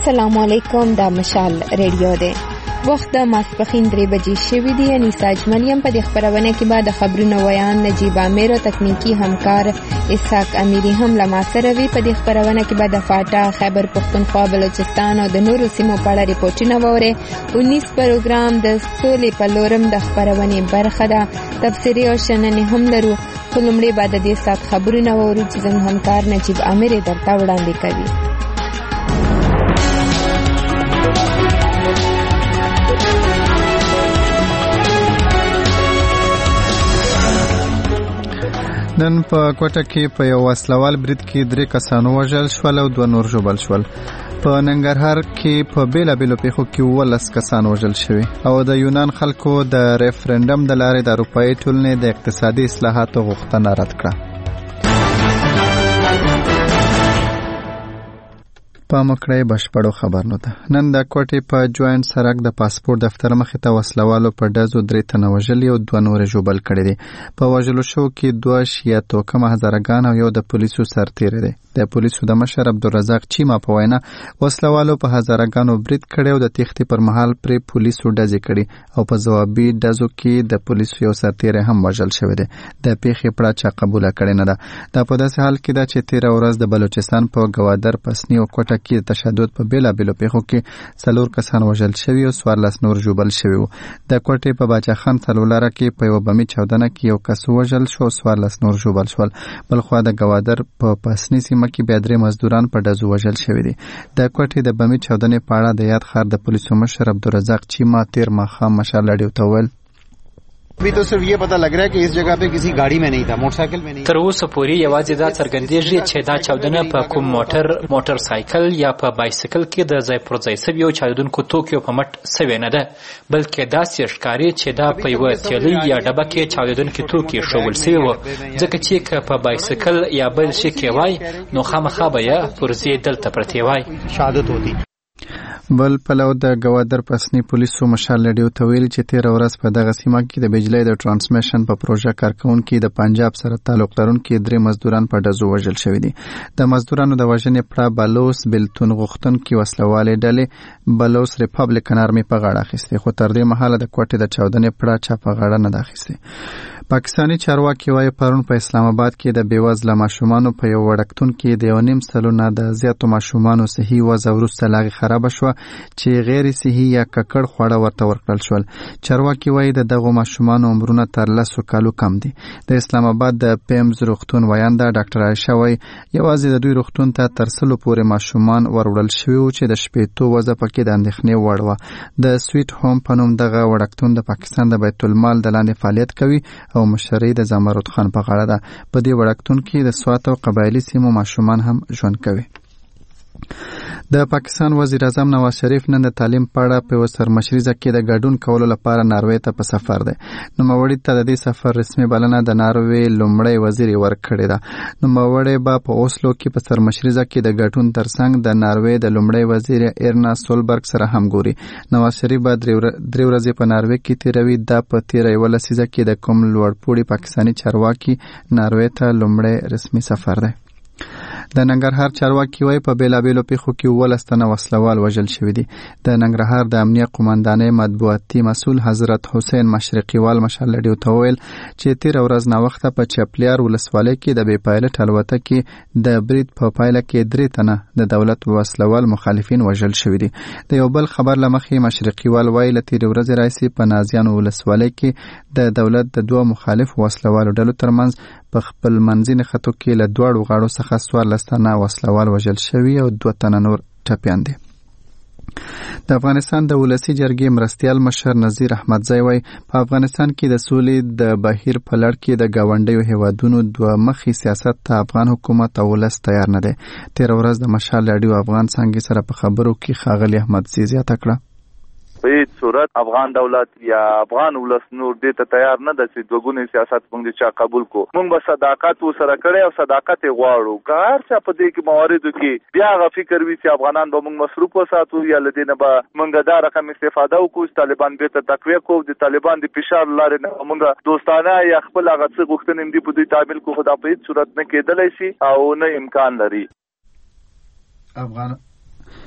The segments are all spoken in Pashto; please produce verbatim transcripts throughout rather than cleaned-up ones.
السلام علیکم. دا مشال ریډیو دی. وخت د ماسپخین درې بجې شوي دي. انیسا اجملیم په دې خپرونه کې به د خبرونو ویان نجیب عامر او تکنیکی همکار اسحاق امیری هم له ما سره وي. په دې خپرونه کې به د فاټا، خیبر پښتونخوا، بلوچستان او د نورو سیمو په اړه ریپورټونه واورئ. اونیس پروګرام د سولې په لورم د خپرونې برخه ده. تبصرې او شننې هم لرو. خو لومړی به د دې ساعت خبرونه واورو چې زموږ همکار نجیب عامر یې درته وړاندې کوي. نن په کوټه کې په یو وسلوال برید کې درې کسانو وژل شول او دوه نور ژوبل شول. په ننګرهار کې په بیلابیلو پیښو کې اوولس کسان وژل شوي او د یونان خلکو د ریفرنډم د لارې د اروپایي ټولنې د اقتصادي اصلاحاتو غوښتنه رد کړه. په مکړې بشپړو خبرنو ده. نن د کوټې په جوائنټ سرک د پاسپورت دفتر مخې ته وسلوالو په ډزو درې تنه وژلي او دوه نور ژوبل کړي دي. په وژلو شو کې دوه شیعه توکمه هزارګان او یو د پولیسو سرتیری دی. د پولیسو د مشر عبدالرزاق چیما په وینا وسلوالو په هزارګانو برید کړي او د تېښتې پر مهال پرې پولیسو ډزې کړي او په ځوابي ډزو کې د پولیسو یو سرتیری هم وژل شوی دی. د پیښې پړه چا قبوله کړې نه ده. دا په داسې حال کې ده چې تېره ورځ د بلوچستان په ګوادر، پسنی او کوټه کې د تشدد په بیلابیلو پیښو کې څلور کسان وژل شوي او څوارلس نور ژوبل شوي وو. د کوټې په باچا خان څلورلاره کې په یوه بمي چاودنه کې یو کس وژل شو او څوارلس نور ژوبل شول. بلخوا د ګوادر په پسنی سیمه کې بیا درې مزدوران په ډزو وژل شوي دي. د کوټې د بمي چاودنې په اړه د یاد ښار د پولیسو مشر عبدالرزاق چیما تیر ماښام مشال راډیو ته وویل अभी तो सिर्फ ये पता लग रहा है कि इस जगह पे किसी गाड़ी में नहीं था, मोटरसाइकिल में नहीं. تر اوسه پورې یوازې دا څرګندېږي چې دا چاودنه په کوم موټر، موټر سایکل یا په بایسکل کې د ځای پر ځای سوي او چاودونکو توکیو په مټ سوي نه ده، بلکې داسې ښکاري چې دا په یوه تیلي یا ډبه کې چاودونکي توکي ښوول سوي وو، ځکه چې که په بایسکل یا بل شي کې وای نو خامخا به یې پرزې دلته پرتې وای. شهادت ہوتی. بل پلو د ګوادر پسنی پولیسو مشال لډیو ته ویلي چې تېره ورځ په دغه سیمه کې د بجلۍ د ټرانسمیشن په پروژه کارکونکي د پنجاب سره تعلق لرونکي درې مزدوران په ډزو وژل شوي دي. د مزدورانو د وژنې پړه بلوس بیلتون غوښتونکي وسلوالې ډلې بلوس ریپبلیکن آرمي په غاړه اخیستې، خو تر دې مهاله د کوټې د چاودنې پړه چا په غاړه نه ده اخیستې. پاکستاني چارواکي وايي پرون په اسلام آباد کې د بېوزله ماشومانو په یو وړکتون کې د یو نیم سلنه د زیاتو ماشومانو صحي وضع وروسته لاغې خرابه شوه چې غیر صحي یا ککړ خواړه ورته ورکړل شول. چارواکي وايي د دغو ماشومانو عمرونه تر لسو کالو کم دي. د اسلام آباد د پیمز روغتون ویانده ډاکټر عایشه وايي یوازې د دوی روغتون ته تر سلو پورې ماشومان وروړل شوي وو چې د شپېتو وضع پکې د اندېښنې وړ وه. د سویټ هوم په نوم دغه وړکتون د پاکستان د بیت المال د لاندې فعالیت کوي او مشري د زمرد خان په غاړه ده. په دې وړکتون کې د سوات او قبایلي سیمو ماشومان هم ژوند کوي. د پاکستان وزیر اعظم نواز شریف نن د تعلیم په اړه په سرمشریزه کې د ګډون کولو لپاره ناروې ته په سفر دی. نوموړي ته د دې سفر رسمي بلنه د ناروې لومړی وزیر ورکړې ده. نوموړي به په اوسلو کې په سرمشریزه کې د ګډون ترڅنګ د ناروې د لومړی وزیر ایرنا سولبرګ سره هم ګوري. نواز شریف به درې ورځې په ناروې کې تیروي. دا په تیره یوه لسیزه کې د کوم لوړپوړي پاکستاني چارواکي ناروې ته لومړی رسمي سفر دی. د ننګرهار چارواکي وايي په بیلابیلو پیښو کې اوولس تنه وسلوال وژل شوي دي. د ننګرهار د امنیه قومندانۍ مطبوعاتي مسؤل حضرت حسین مشرقیوال مشال لډیو ته وویل چې تېره ورځ ناوخته په چپلیار ولسوالۍ کې د بې پایلټ الوتکې د برید په پایله کې درې تنه د دولت وسلوال مخالفین وژل شوي دي. د یو بل خبر له مخې مشرقیوال وايي له تېرې ورځې راهیسې په نازیانو ولسوالۍ کې د دولت د دوه مخالفو وسلوالو ډلو ترمنځ په خپل منځي نښتو کې له دواړو غاړو څخه څوارلس تنه وسلوال وژل شوي او دوه تنه نور ټپیان دي. د افغانستان د ولسی جرګې مرستیال مشر نذیر احمدزی وايي په افغانستان کې د سولې د بهیر په لړ کې د ګاونډیو هیوادونو دوه مخي سیاست ته افغان حکومت او ولس تیار نه دی. تېره ورځ د مشال راډیو افغان څانګې سره په خبرو کې ښاغلي احمدزی زیاته کړه په هیڅ صورت افغان دولت یا افغان ولس نور دې ته تیار نه ده چې دوګونی سیاست موږ چا قبول کو. موږ به صداقت وسره کړی او صداقت غواړو. که هر څه په دې کې مواردو کې بیا غو فکر وي چې افغانان به موږ مصروف وساتو یا لدې نه به موږ دا رقم استفاده وکړو، طالبان به ته تقویه کوو، د طالبان د فشار لارې نه موږ دوستانه یا خپل هغه څه غوښتنې دې په دوی تعامل کو. خدا په هیڅ صورت نه کېدلی شي او نه امکان لري. افغان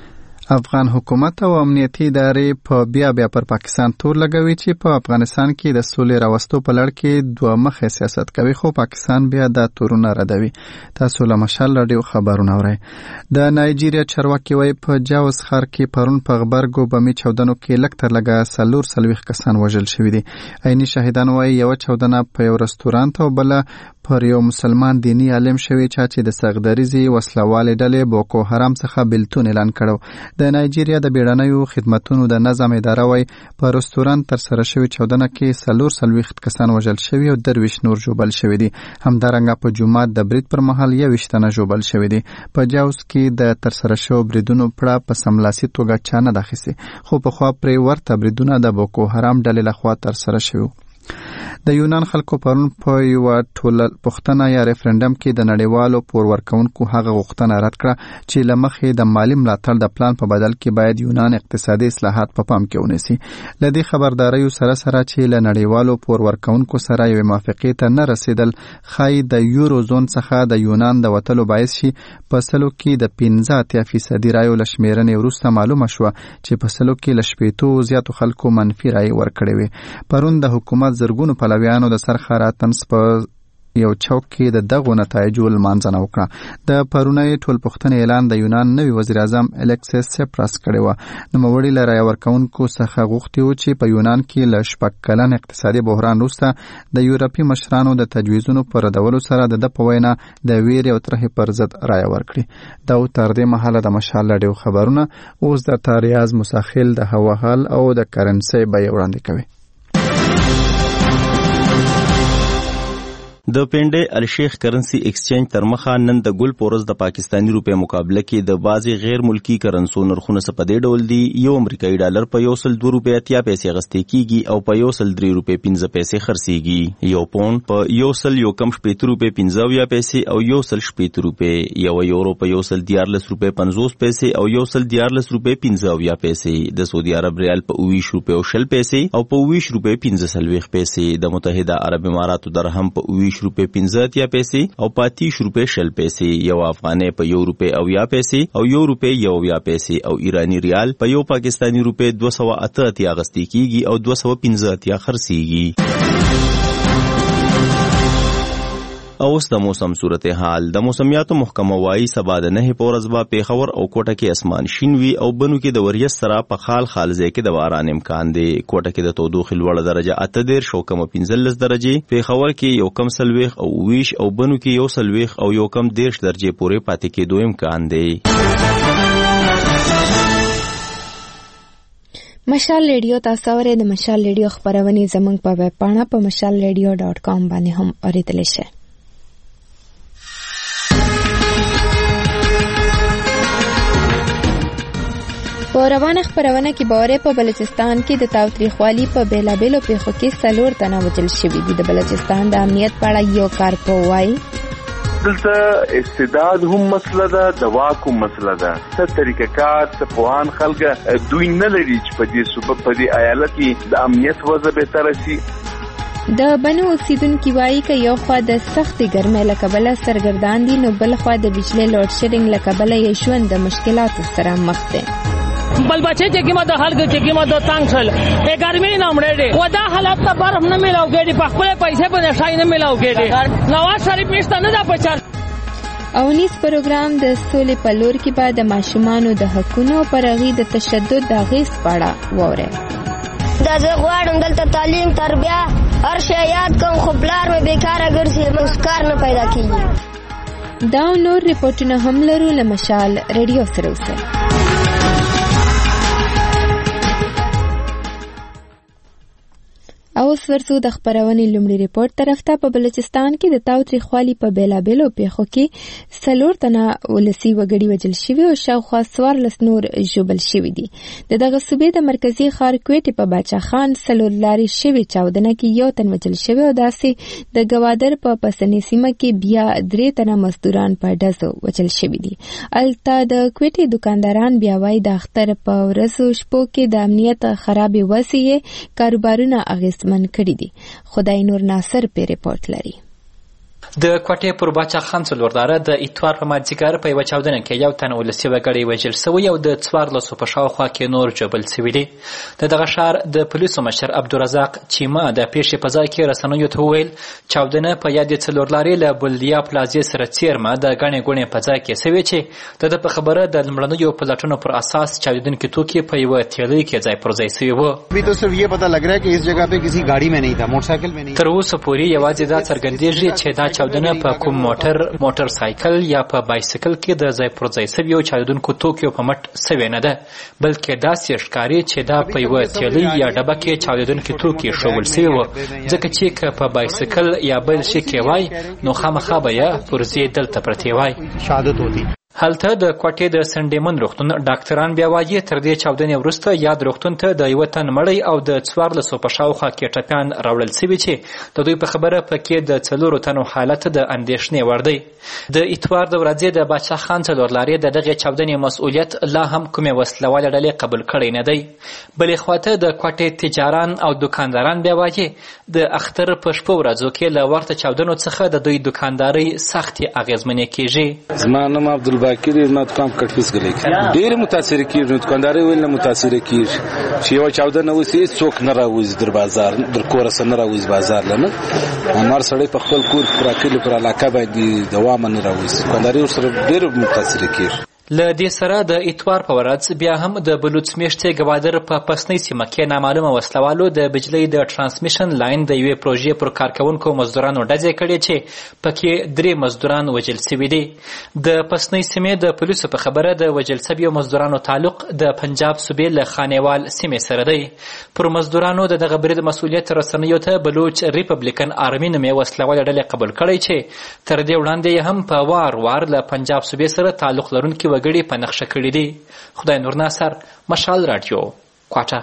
افغان حکومت او امنیتي ادارې په بیا بیا پر پاکستان تور لګوي چې په افغانستان کې د سولې راوستو په لړ کې دوه مخه سیاست کوي، خو پاکستان بیا دا تورونه ردوي. تاسو له مشال راډیو خبرونه اورئ. د نایجیریا چارواکي وایي په جاوز ښار کې پرون په غبرګو بمي چاودنو کې لږ تر لږه څلور څلوېښت کسان وژل شوي دي. عیني شاهدان وایي یوه چاودنه په یو رستورانت او بله پر یو مسلمان دینی عالم شوی چا چې د سغدریزي وسلوالې ډلې بوکو حرام څخه بلتون اعلان کړو. د نایجیریا د بیړنیو خدمتونو د نظم اداره وایي په رستورانت تر سره شوی چاودنه کې څلور څلوېښت کسان وژل شوي او درویشت نور ژوبل شوي دي. همدارنګه په جومات د برید پر مهال یوویشت تنه ژوبل شوي دي. په جاوز کې د تر سره شوو بریدونو پړه په سملاسي توګه چا نه ده اخیستې، خو پخوا پرې ورته بریدونه د بوکو حرام ډلې لخوا تر سره شوي. د یونان خلکو پرون په یوه ټوله پوښتنه یا ریفرنډم کې د نړیوالو پور ورکوونکو هغه غوښتنه رد کړه چې له مخې د مالي ملاتړ د پلان په بدل کې باید یونان اقتصادي اصلاحات په پام کې ونیسي. له دې خبرداریو سره سره چې له نړیوالو پور ورکوونکو سره یوې موافقې ته نه رسیدل ښایي د یورو زون څخه د یونان د وتلو باعث شي. په سلو کې د پنځه اتیا فیصدي رایو له شمېرنې وروسته معلومه شوه چې په سلو کې له شپېتو زیاتو خلکو منفي رایې ورکړې وې. پرون د حکومت زرګونو پلویانو د سرخراتنس په یو چوک کې د دغو نتایجو لمانځنه وکړه. د پرونی ټول پوښتنې اعلان د یونان نوي وزیر اعظم الکسیس سپراس کړی و. نوموړي له رایه ورکوونکو څخه غوښتي وو چې په یونان کې له شپږ کلن اقتصادي بحران وروسته د یورپي مشرانو د تجویزونو په ردولو سره د ده په وینا د ویرې او ترهې پر ضد رایه ورکړي. دا تر دې مهاله د مشال راډیو خبرونه. اوس د تاریاز مساخیل د هوا حال او د کرنسۍ بیې وړاندې کوي. د پنډې الشیخ کرنسی ایکسچینج تر مخه نن د ګل پورز د پاکستانی روپے مقابله کې د بعضی غیر ملکی کرنسو نرخونه څه په دې ډول دي. یو امریکایي ډالر په یو سل دوه روپے اتیا پیسې اخیستل کیږي او په یو سل درې روپے پنځه پیسې خرڅیږي. یو پاوند په یو سل یو کم شپېته روپے پنځه اویا پیسې او یو سل شپېته روپے. یو یورو په یو سل دیارلس روپے پنځوس پیسې او یو سل دیارلس روپے پنځه اویا پیسې. د سعودي عرب ریال په اویش روپے او شل پیسې او په اویش روپے پنځه څلوېښت پیسې. د متحده عرب اماراتو درهم په اویش روپے پنځه اتیا پیسې او په اتیش روپے شل پیسې. یو افغانۍ په یو روپے اویا پیسې او یو روپے یو اویا پیسې او ایرانی ریال په یو پاکستانی روپے دوه سوه اته اتیا اخیستل کیږي او دوه سوه پنځه اتیا خرڅیږي. اوس د موسم صورتحال. د موسمیاتو محکمه وايي سبا د نهه په ورځ به پیښور او کوټه کې اسمان شین وي او بنو کې د وریځ سره په خال خال ځای کې د باران امکان دی. کوټه کې د تودوخې لوړه درجه اته دېرش او کمه پنځلس درجې، پیښور کې یو کم څلوېښت او اوویش او بنو کې یو څلوېښت او یو کم دېرش درجې پورې پاتې کېدو امکان دی. مشال ریډیو تاسو اورئ. د مشال ریډیو خبرونه زموږ په ویب پاڼه په مشال ریډیو ډاټ کام باندې هم اوریدلی شئ. په روانه خبرونه کې باورې په بلوچستان کې د تاوتریخوالي په بیلابیلو پیښو کې څلور تنه وژل شوي دي. د بلوچستان د امنیت په اړه یو کارپوه وایي دلته استعداد هم مسله ده، د واک هم مسله ده. څه طریقه کار څه پوهان خلک دوی نه لري چې په دې صوبه په دې ایالت کې د امنیت وضع بهتره شي. د بنو اوسیدونکي وایي که یو خوا د سختې ګرمۍ له کبله سرګردان دي، نو بل خوا د بجلۍ لوډ شیډینګ له کبله یې ژوند د مشکلاتو سره مخ دی. بل بچے چې کیما د خلک چې کیما د تنگ شل ای ګرمي نه مړې و دا حالت ته برف نه ملاو کېږي، په خپل پیسې باندې شای نه ملاو کېږي. نواز شریف مشته نه دا پچار. او نیس پروګرام د سولې په لور کې به د ماشومانو د حقونو پر هغې د تشدد د اغېز په اړه واورئ. دا زه غواړم دلته تعلیم تربیه هر شی یاد کوم، خو پلار مې بیکاره ګرځي، موږ کار نه پیدا کېږي. دا نور ریپورټونه هم لرو. له مشال ریډیو سره اوسئ. اوس ورسو د خبرونې لومړي ریپورت طرف ته. په بلوچستان کې د تاوتریخوالي په بیلابیلو پیښو کې څلور تنه ولسي وګړي وژل شوي او شاوخوا څوارلس نور ژوبل شوي دي. د دغه صوبې د مرکزي ښار کوټې په باچا خان څلور لارې شوې چاودنه کې یو تن وژل شوی او داسې د ګوادر په پسنۍ سیمه کې بیا درې تنه مزدوران په ډزو وژل شوي دي. الته د کوټې دکانداران بیا وایي د اختر په ورځو شپو کې د امنیت خرابې وسیې کاروبارونه اغېز من کړی دي. خدای نور ناصر په ریپورت لري. د کوټې پر باچا خان څلورداره د اتوار په مازدیګر په یوه چاودنه کې یو تن ولسي وګړی وژل سوی او د څوارلسو په شاوخوا کې نور ژوبل سوي دي. د دغه ښار د پولیسو مشر عبدالرزاق چیما د پیښې په ځای کې رسنیو ته وویل چاودنه په یادې څلورلارې له بلدیا پلازې سره څیرمه د ګڼې ګوڼې په ځای کې سوې چې د ده په خبره د لومړنیو پلټنو پر اساس چاودونکي توکي په یوه تیلۍ کې ځای پر ځای سوي وو. ابھی تو صرف یہ پتہ لگ رہا ہے کہ اس جگہ پہ کسی گاڑی میں نہیں تھا، موٹر سائیکل میں نہیں. تر اوسه پورې یوازې دا څرګندېږي چې دا چاودنه په کوم موټر موټر سایکل یا په بایسکل کې د ځای پر ځای سوي او چاودونکو توکیو په مټ سوې نه ده، بلکې داسې ښکاري چې دا په یوه تیلۍ یا ډبه کې چاودونکي توکي ښوول سوي وو، ځکه چې که په بایسکل یا بل شي کې وای نو خامخا به یې پرزې دلته پرتې وای. شهادت ہوتی. هلته د کوټې د سنډیمن روغتون ډاکټران بیا وایي تر دې چاودنې وروسته یاد روغتون ته د یوه تن مړی او د څوارلسو په شاوخوا کې ټپیان راوړل سوي چې د دوی په خبره پکې د څلورو تنو حالت د اندېښنې وړ دی. د اتوار د ورځې د باچا خان څلورلارې د دغې چاودنې مسؤلیت لا هم کومې وسلوالې ډلې قبول کړی نه دی. بلې خواته د کوټې تجاران او دکانداران بیا وایي د اختر په شپو ورځو کې له ورته چاودنو څخه د دوی دکاندارۍ سختې اغېزمنې کېږي. زما نوم عبدالباقر ما دکان کټفیس غلی ډېر متاثر کیږي، دکانداري ویل نه متاثر کیږي چې یو چاودنه وسی څوک نه راوځي در بازار در کور سره نه راوځي بازار لنه امر سړی په خپل کور پر اکل پر علاقه باندې دوام نه راوځي، دکانداري سره ډېر متاثر کیږي. له دې سره د اتوار په ورځ بیا هم د بلوڅ میشتې ګوادر په پسنۍ سیمه کې نامعلومه وسلوالو د بجلۍ د ټرانسمیشن لاین د یوې پروژې پر کارکوونکو مزدورانو ډزې کړې چې پکې درې مزدوران وژل سوي دي. د پسنۍ سیمې د پولیسو په خبره د وژل سویو مزدورانو تعلق د پنجاب صوبې له خانیوال سیمې سره دی. پر مزدورانو د دغه برید مسؤلیت رسنیو ته بلوچ ریپبلیکن آرمي نومې وسلوالې ډلې قبول کړی چې تر دې وړاندې یې هم په وار وار له پنجاب صوبې سره تعلق لرونکي وګړي په نقشه کړي دي. خدای نور ناصر، مشال رادیو، کوټه.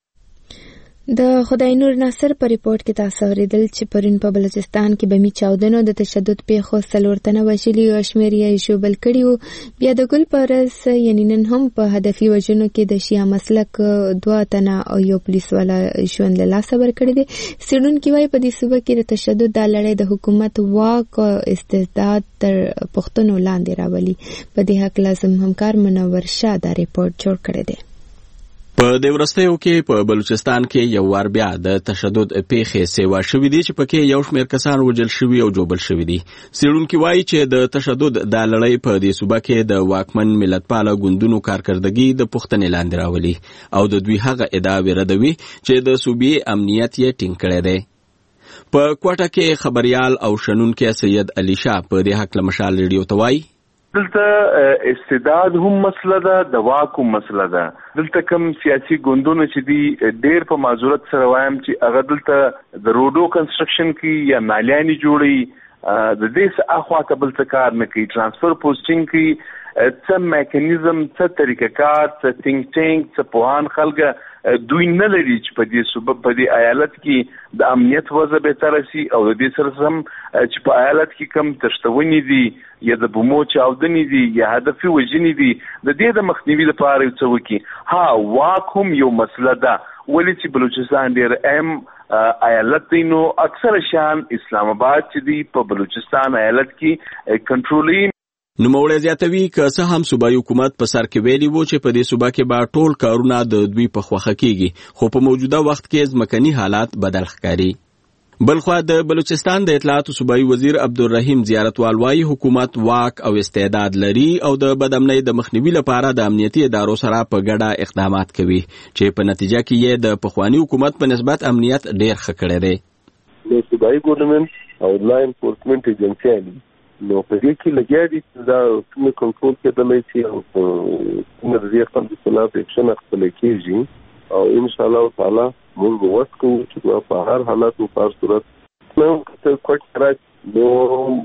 د خدای نور ناصر په ریپورت کې تاسو اوریدل چې پرون په بلوچستان کې بمي چاودنو د تشدد پیښو څلور تنه وژلي او شمېر یې ژوبل کړي وو. بیا د ګل په ورځ یعنې نن هم په هدفي وژنو کې د شیعه مسلک دوه تنه او یو پولیس والا ژوند له لاسه ورکړی دی. څېړونکي وایي په دې صوبه کې د تشدد دا لړۍ د حکومت واک او استبداد تر پوښتنو لاندې راولي. په دې هکله زموږ همکار منور شاه دا ریپورت جوړ کړی دی. په دې وروستیو کې په بلوچستان کې یو وار بیا د تشدد پیښې سیوا شوې دي چې پکې یو شمېر کسان وژل شوي او ژوبل شوي دي. څېړونکي وایي چې د تشدد دا لړۍ په دې صوبه کې د واکمن ملتپاله ګوندونو کارکردګي د پوښتنې لاندې راولي او د دوی هغه ادعاوې ردوي چې د صوبې امنیت یې ټینګ کړی دی. په کوټه کې خبریال او شنونکی سید علي شاه په دې هکله مشال ریډیو ته وایي دلته استعداد هم مسله ده، د واک هم مسله ده. دلته کوم سیاسي ګوندونه چې دي ډېر په معذورت سره وایم چې هغه دلته د روډو کنسټرکشن کې یا نالیانې جوړي د دې څه اخوا کبل څه کار نه کوي، ټرانسفر پوسټینګ کوي، څه میکانیزم، څه طریقه کار، څه تینک ټینک، څه پوهان خلګه دوی نه لري چې په دې صوبه په دې ایالت کې د امنیت وضع بهتره شي او د دې سره سم چې په ایالت کې کم تشتونې دي یا د بمو چاودنې دي یا هدفي وژنې دي د دې د مخنیوي لپاره یو څه وکړي. ها واک هم یو مسله ده، ولې چې بلوچستان ډېر اهم ایالت دی نو اکثر شان اسلام آباد چې دی په بلوچستان ایالت کې کنټرولي. نوموړی زیاتوي که څه هم صوبایي حکومت په سر کې ویلي وو چې په دې صوبه کې به ټول کارونه د دوی په خوښه کېږي، خو په موجوده وخت کې ځمکني حالات بدل ښکاري. بلخوا د بلوچستان د اطلاعاتو صوبایي وزیر عبدالرحیم زیارتوال وایي حکومت واک او استعداد لري او د بدامنۍ د مخنیوي لپاره د امنیتي ادارو سره په ګډه اقدامات کوي چې په نتیجه کې یې د پخواني حکومت په نسبت امنیت ډېر ښه کړی دی. د صوبایي ګورنمنټ او لا انفورسمنټ ایجنسیانې نو په دې کې لګیا دي دا څنګه کنټرول کېدلی شي او څنګه د دې خلکو خلاف اکشن اخیستلی کېږي او انشاءالله تعالی موږ به وس کوو چې په هر حالت او په هر صورت موږ ته کوټ راځي نو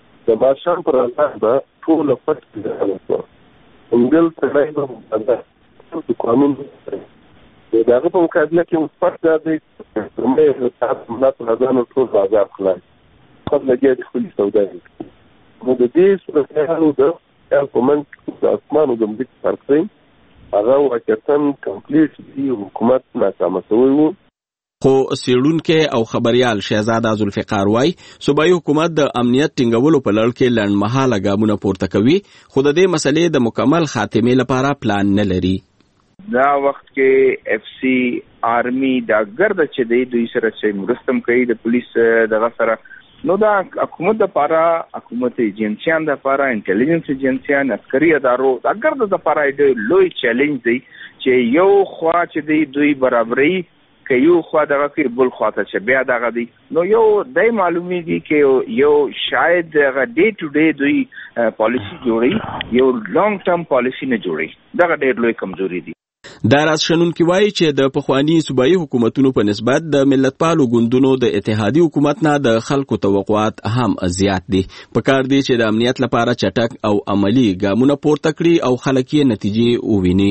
د بادشاه پر اساس به ټوله پټ کېږي همدل سړی به د قانون د هغه په مقابله کې پټ دی همدې حساب ملت غذانو ټول بازار خلاص خپل لګیا دي خپلې سوداګري نو د دې صورتحالو د حکومت د اسمان او د ځمکې فرق دی هغه واقعتاً کمپلیټ دی حکومت ناکامه شوی و خو سیړونکي او خبريال شهزاده ذوالفقار وای صوبایي حکومت د امنیت ټینګولو په لړ کې لنډمهاله ګامونه پورته کوي خو د دې مسلې د مکمل خاتمې لپاره پلان نه لري. دا وخت کې اف سی آرمي دا ګرد چې دی دوی سره چې مرستم کوي د پولیس دغه سره نو دا حکومت د لپاره حکومت ایجنسیان د لپاره انټيليجنس ایجنسیان عسکري ادارو دا ګرد د لپاره د لوی چیلنج دی چې یو خوا چې دی دوی برابرۍ که یو خوا دغه کې بل خوا ته چې بیا دغه دی نو یو دای معلومیږي چې یو شاید دغه ډے ټو ډے دوی پالیسی جوړي یو لانګ ټرم پالیسی نه جوړي دغه ډېر لوی کمزوري دي. دا راز شنونکي وایي چې د پخواني صوبایي حکومتونو په نسبت د ملتپالو ګوندونو د اتحادي حکومت نه د خلکو توقعات هم زیات دي. پکار دی چې د امنیت لپاره چټک او عملی ګامونه پورته کړي او خلک یې نتیجې وویني.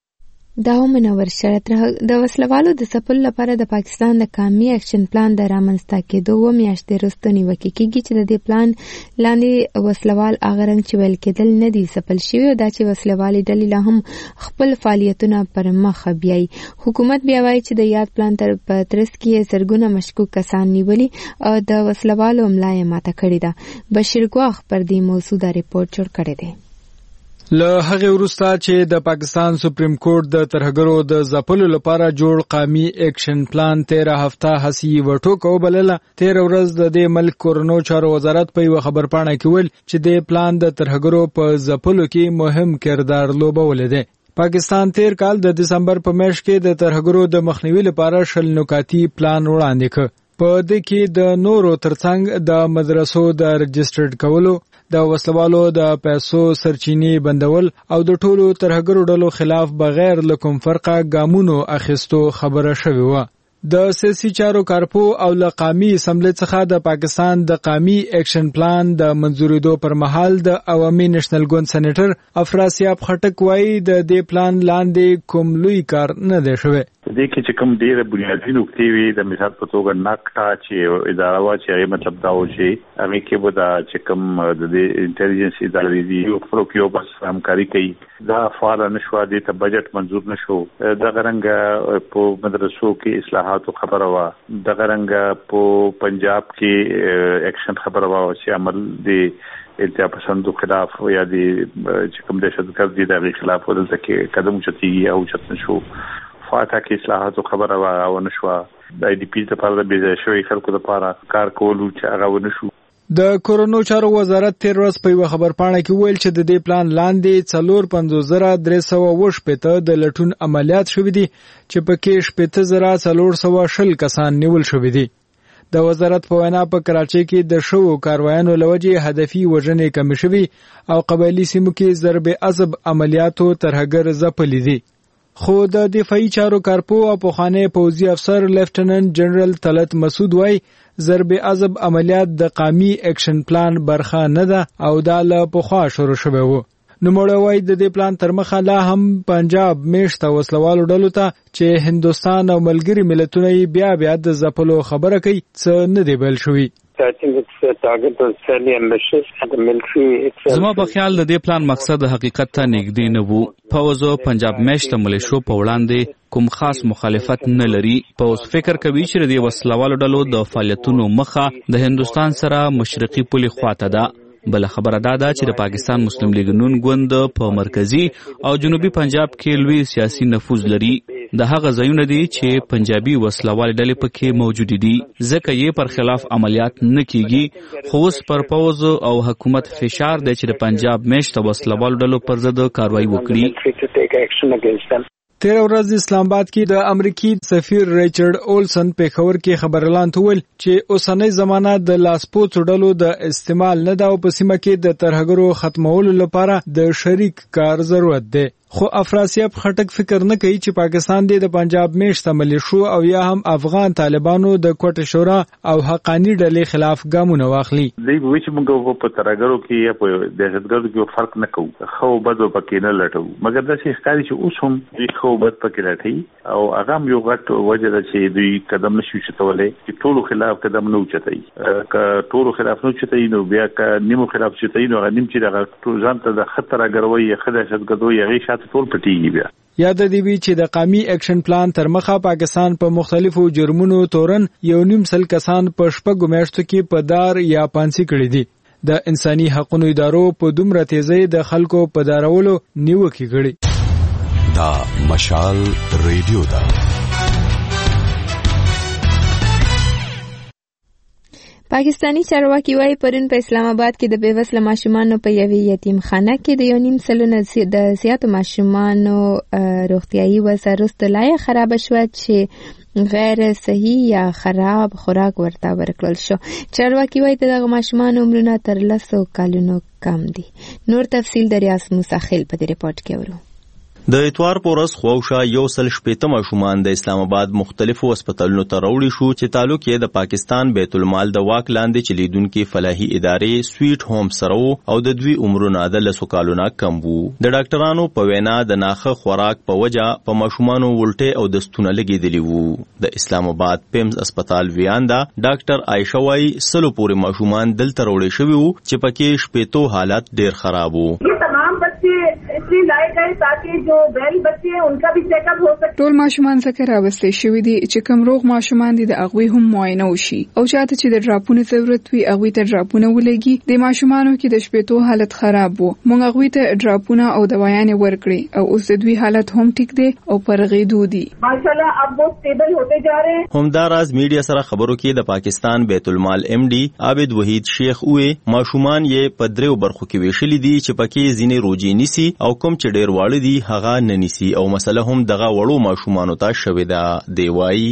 دا منور شرط د وسلوالو د سپل لپاره د پاکستان د قومي اکشن پلان د رامنځته کېدو و میاشتې وروسته نیوکه کېږي چې د دې پلان لاندې وسلوال هغه رنګ چې ویل کېدل نه دي سپل شوي او دا چې وسلوالې ډلې لا هم خپل فعالیتونه پر مخ بیایي. حکومت بیا وایي چې د یاد پلان تر په ترڅ کې زرګونه مشکوک کسان نیولي او د وسلوالو ملا یې ماته کړې ده. بشیر ګواخ پر دې موضوع دا ریپورت جوړ کړی دی. له هغه وروسته چې د پاکستان سپریم کورټ د ترهګرو د ځپلو لپاره جوړ قومي اکشن پلان تیره هفته هسي وټوکو بلله تیره ورځ د دې ملک کورونو چارو وزارت په یو خبرپاڼه کې ویل چې د پلان د ترهګرو په ځپلو کې مهم کردار لوبولی دی. پاکستان تیر کال د دسمبر په میاشت کې د ترهګرو د مخنیوي لپاره شل نکاتي پلان وړاندې کړ. په دې کې د نورو ترڅنګ د مدرسو د رجسټرډ کولو د وسلوالو د پیسو سرچینې بندول او د ټولو ترهګرو ډلو خلاف بغیر له کوم فرقه ګامونو اخیستو خبره شوې وه. د سیاسي چارو کارپو او له قومي اسمبلی څخه د پاکستان د قومي اکشن پلان د منظوریدو پر مهال د عوامي نېشنل ګوند سېنیټر افراسیاب خټک وایي د دې پلان لاندې کوم لوی کار نه دی شوی. دې کې چې کوم ډېر بنیادي نکتې وي د مثال په توګه ناکټا چې اداره وا چې هغه مطلب دا و چې هغه کې به دا چې کوم د انټيليجنس ادارې دي یو خپل کې یو بس همکاري کوي دا فعال نشو دي ته بجټ منظور نشو دا غرنګ په مدرسو کې اصلاحات خبره وا دا غرنګ په پنجاب کې اکشن خبره وا چې عمل دي التیا پسندو خلاف یا دي چې کوم دهشتګرد دي د خلاف ولته کې قدم چتیږي او چت نشو فاته کې اصلاحاتو خبره و نشو د ای ډی پی لپاره د بيځای شوی خلکو لپاره کار کولو چې هغه و نشو. د کورونو چارو وزارت تیر ورځ په یو خبرپاڼه کې ویل چې د دې پلان لاندې څلور پنځوس زره درې سوه اووه شپېته د لټون عملیات شوي دي چې پکې شپېته زره څلور سوه شل کسان نیول شوي دي. د وزارت په وینا په کراچۍ کې د شوو کاروایانو له وجې هدفي وژنې کمې شوي او قبایلي سیمو کې ضرب عصب عملیاتو ترهګر ځپلي دي. خو د دفاعي چارو کارپو او پخوانی پوځي افسر لیفټننټ جنرال طلعت مسعود وایي ضرب عصب عملیات د قومي اکشن پلان برخه نه ده او دا له پخوا شروع شوی و. نوموړی وایي د دې پلان تر مخه لا هم پنجاب میشته وسلوالو ډلو ته چې هندوستان او ملګري ملتونه یې بیا بیا د ځپلو خبره کوي څه نه دی بل شوي. زما په خیال د دې پلان مقصد حقیقت ته نږدې نه وو. پوځ پنجاب میشته ملیشو په وړاندې کوم خاص مخالفت نه لري. پوځ فکر کوي چې د وسلوالو ډلو د فعالیتونو مخه د هندوستان سره مشرقي پولې خواته ده. بل خبره دا ده چې د پاکستان مسلم لیگ نون ګوند په مرکزی او جنوبي پنجاب کې لوی سیاسي نفوذ لري. د هغه ځایونه دي چې پنجابي وسلوال ډلې پکې موجود دي ځکه یې پر خلاف عملیات نه کیږي. خو اوس پر پوځ او حکومت فشار دی چې د پنجاب میشته وسلوال ډلو پر ضد کاروایی وکړي. تیر ورځ اسلام آباد کې د امریکای سفیر ریچارډ اولسن په خبر کې خبرلان تول چې اوسنۍ زمانہ د لاسپوڅ ډلو د استعمال نه دا په سیمه کې د ترهګرو ختمولو لپاره د شریک کار ضرورت دی. خو افراسیاب خټک فکر نه کوي چې پاکستان د پنجاب میشته ملیشو او یا هم افغان طالبانو د کوټ شورا او حقانی ډلې خلاف ګامونه واخلي. دوی وایي چې موږ په ترهګرو کې یا په دهشتګردو کې فرق نه کوو خو بد پکې نه لټو مګر دا چې ښکاري چې اوس هم دوی خو بد پکې لټي او هغه یو غټ وجه ده چې دوی قدم نشي چتولای چې ټولو خلاف قدم نه اوچتای که ټولو خلاف نه اوچتای نو بیا که نیمو خلاف چتای نو هغه نیم چې دغه ځان ته د خطر اگروي یا خدای دهشتګردو یا غي ټول پټیږي. بیا یاد دی وی چې د قومي اکشن پلان تر مخه پاکستان په مختلفو جرمونو تورن یو نیم سل کسان په شپږو میاشتو کې په دار یا پانسي کړي دي. د انساني حقوقو ادارو په دومره تیزی د خلکو په دارولو نیوکې کړي. دا مشال ریډیو دا پاکستانی چارواکي وايي پرون په اسلام آباد کې د بیوسله ماشومانو په یوې یتیمخانه کې د یو نیم سلنه د زیاتو ماشومانو روغتیايي وضعیت وروسته لا خراب شوه چې غیر صحیح یا خراب خوراک ورته ورکړل شو. چارواکي وايي دغه ماشومان عمرونه تر لسو کلونو کم دي. نور تفصیل د ریاض موسی خیل په دې ریپورت کې ورو. د اتوار پورس خوښه یو سل شپېته ماشومان د اسلام آباد مختلفو هسپتالونو ته راوړي شو چې تعلق یې د پاکستان بیت المال د واک لاندې چلیدونکو فلاحي ادارې سویټ هوم سره او د دوی عمرونه د لسو کالونو کم وو. د ډاکټرانو په وینا د ناخه خوراک په وجه په ماشومانو ولټه او دستونه لګېدلي وو. د اسلام آباد پیمز هسپتال ویاندا ډاکټر عائشه وايي سلو پورې ماشومان دلته راوړي شوي وو چې پکې شپېتو حالت ډېر خراب وو. इसलिए लाए गए ताकि जो बैल बच्चे हैं उनका भी चेकअप हो सके. ټول ماشومان څخه راوستل شوي دي چې کوم روغ ماشومان دي د هغوی هم معاینه وشي او چاته چې د ډراپونو ضرورت وي هغوی ته ډراپونه ولګي. د ماشومانو کې د شپېتو حالت خراب وو. موږ هغوی ته ډراپونه او دوايانې ورکړې او اوس د دوی حالت هم ټیک دی او پر غېدو دي. ماشاءالله اب وہ سټیبل ہوتے جا رہے ہیں. همداراز میډیا سره خبرو کې د پاکستان بیت المال ایم ڈی عابد وحید شیخ وې ماشومان یې په دریو برخو کې ویشلي دي چې پکې ځینې روجي نیسي او کوم چې ډېر واړه دي هغه نه نیسي او مسله هم دغه وړو ماشومانو ته شوې ده. دی وایي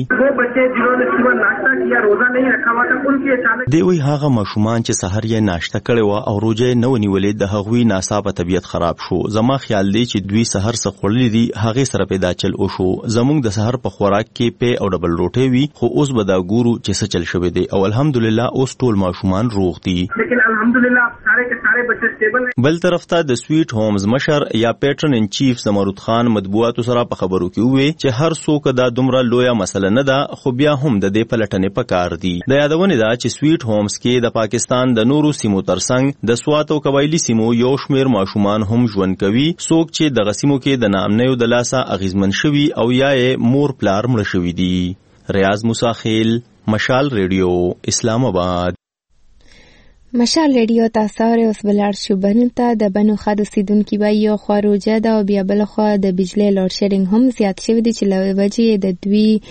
دی وی هغه ماشومان چې سحر یې ناشته کړې و او روزه نه ونیولې د هغوی ناڅاپه طبیعت خراب شو. زما خیال دی چې دوی سحر څخه خورلې دي هغه سره پیدا چل او شو. زموږ د سحر په خوراک کې په او ډبل روټي وی خو اوس به دا ګورو چې څه چل شوې دي او الحمدلله اوس ټول ماشومان روغ دي. لیکن الحمدلله سارے کے سارے بچے سټیبل دي. بل طرف ته د سویټ هومز مشر یا پیټرن ان چیف زمرد خان مطبوعاتو سره په خبرو کې وی چې هر څوک دا دومره لویه مسله نه ده خو بیا هم د دې پلټنې پکار دي. د یادونه ده چې سویټ هومز کې د پاکستان د نورو سیمو ترڅنګ د سوات او قبایلی سیمو یو شمیر ماشومان هم ژوند کوي څوک چې د غسیمو کې د نامنیو د لاسه اغیزمن شوي او یا یې مور پلار مړ شوي دي. ریاض موسی خیل مشال ریډیو اسلام آباد. مشال ریډیو تاسو اوس بلار شو بنو ته د بنو خد سیدونکو وای یو خواروجه دا او بیا بل خو د بجلی لوډ شیډینګ هم زیات شوی دی چې لوي وجې د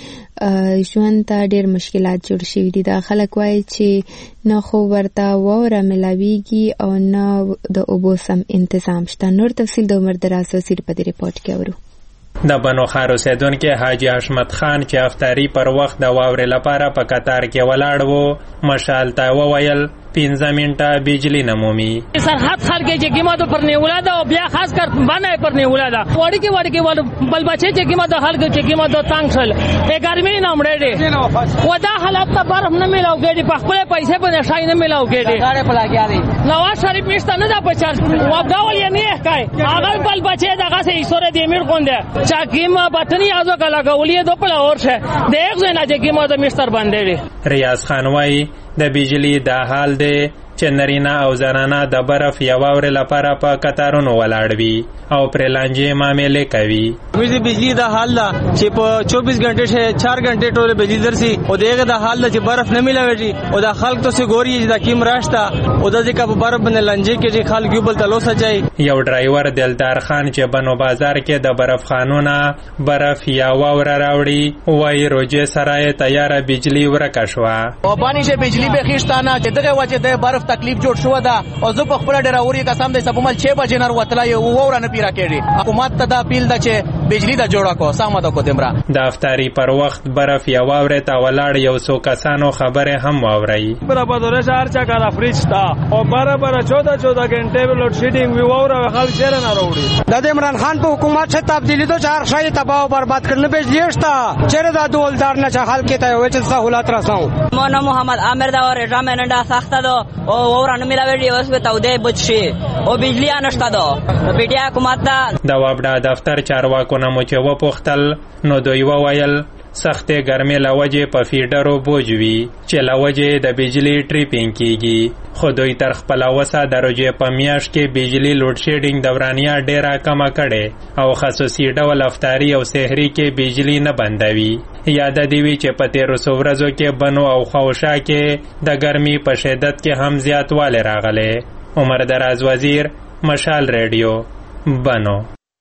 دوی ژوند ته ډیر مشکلات جوړ شوی دي. دا خلک وای چې نه خو ورته وره ملاویږي او نه د اوبو سم تنظیم شته. نور تفصیل د عمر دراز وزیر په دې ریپورت کې اورو. د بنو خار اوسیدونکي حاجی حشمت خان چې افطاری پر وخت د واورې لپاره په قطار کې ولاړ وو مشال ته وویل پنځه منټه بجلی نه مومي. سرحد خلک چې قیمت پر نیولا ده او بیا خاص کر باندې پر نیولا ده وړي کې وړي کې بل بچي چې قیمت خلک چې قیمت تنگ شل یې ګرمي نه مړې دي ودا حالت ته برف نه ملاو کېږي په خپل پیسې په شای نه ملاو کېږي غاړه په لاګیاري نواز شریف مشته نه ده پچار وګاول یې نه ښکای هغه بل بچي دغه سه ایسوره دی میر کونده چې قیمت بټنی ازو کلا ګولې دو په اور شه د یک ځای نه چې قیمت مستر باندې ریاض خان وای د بجلی دا حال دی چې نرینا او زنانا د برف یا واورې لپاره په قطارونو ولاړ وي او پرې لانجې معاملې کوي. موږ د بجلی دا حال ده چې په چوبیس غنټې شه چار غنټې ټول بجلی درسي او دغه دا حال ده چې برف نه ملاويږي او دا خلک ته سي ګوري چې دا کیم راشتا او د ځکه په برف باندې لانجې کې چې خلک یو بل تلو سچای. یو ډرایور دلدار خان چې بنو بازار کې د برف خانونه برف یا واوره راوړي وای روزه سره تیار بجلی ورکه شو او باندې شه بجلی به خښتانه چې دغه وجه د برف تکلیف جوړ شو دا او زه په خپل ډراوري قسم دې سبمل چھ بجې نر وتلای او ورانه پیرا کېږي حکومت ته دا پیل د چې بجلی دا جوړه کو سامده کو دمرا. د افطاری پر وخت برف یا واوره ته ولاړ یو څو کسانو خبره هم واوري. برابر دوره شهر چا کارا فریج تا او برابر چودہ چودہ घंटे لوډ شیډینګ وی ووره خلک شهر نه راوړي. د عمران خان په حکومت څخه تبدیلی تو چار شای تباہ او برباد کړنه بجلی شتا چیرې دا دولدار نه چا خلک ته وې چې سہولت راساو. مونا محمد عامر دا اور رامنندا ساخته دو او ورانه ملاوي اوس په تاوده بچي او بجلی انشتا دو پیټیا حکومت دا د وابډا دفتر چارواکو نه مو چې و پختل نو دوی وویل سختې ګرمۍ له وجې په فیډرو بوج وي چې له وجې د بجلي ټریپینګ کیږي، خو دوی تر خپله وسه د روژې په میاشت کې بجلي لوډ شیډینګ دورانیه ډیره کمه کړې او خصوصي ډول افطاري او سحري کې بجلي نه بندوي. یاد دې وي چې په تېرو څو ورځو کې بنو او خوشا کې د ګرمۍ په شدت کې هم زیاتوالی راغلی. عمر دراز وزیر، مشال ریډیو، بنو.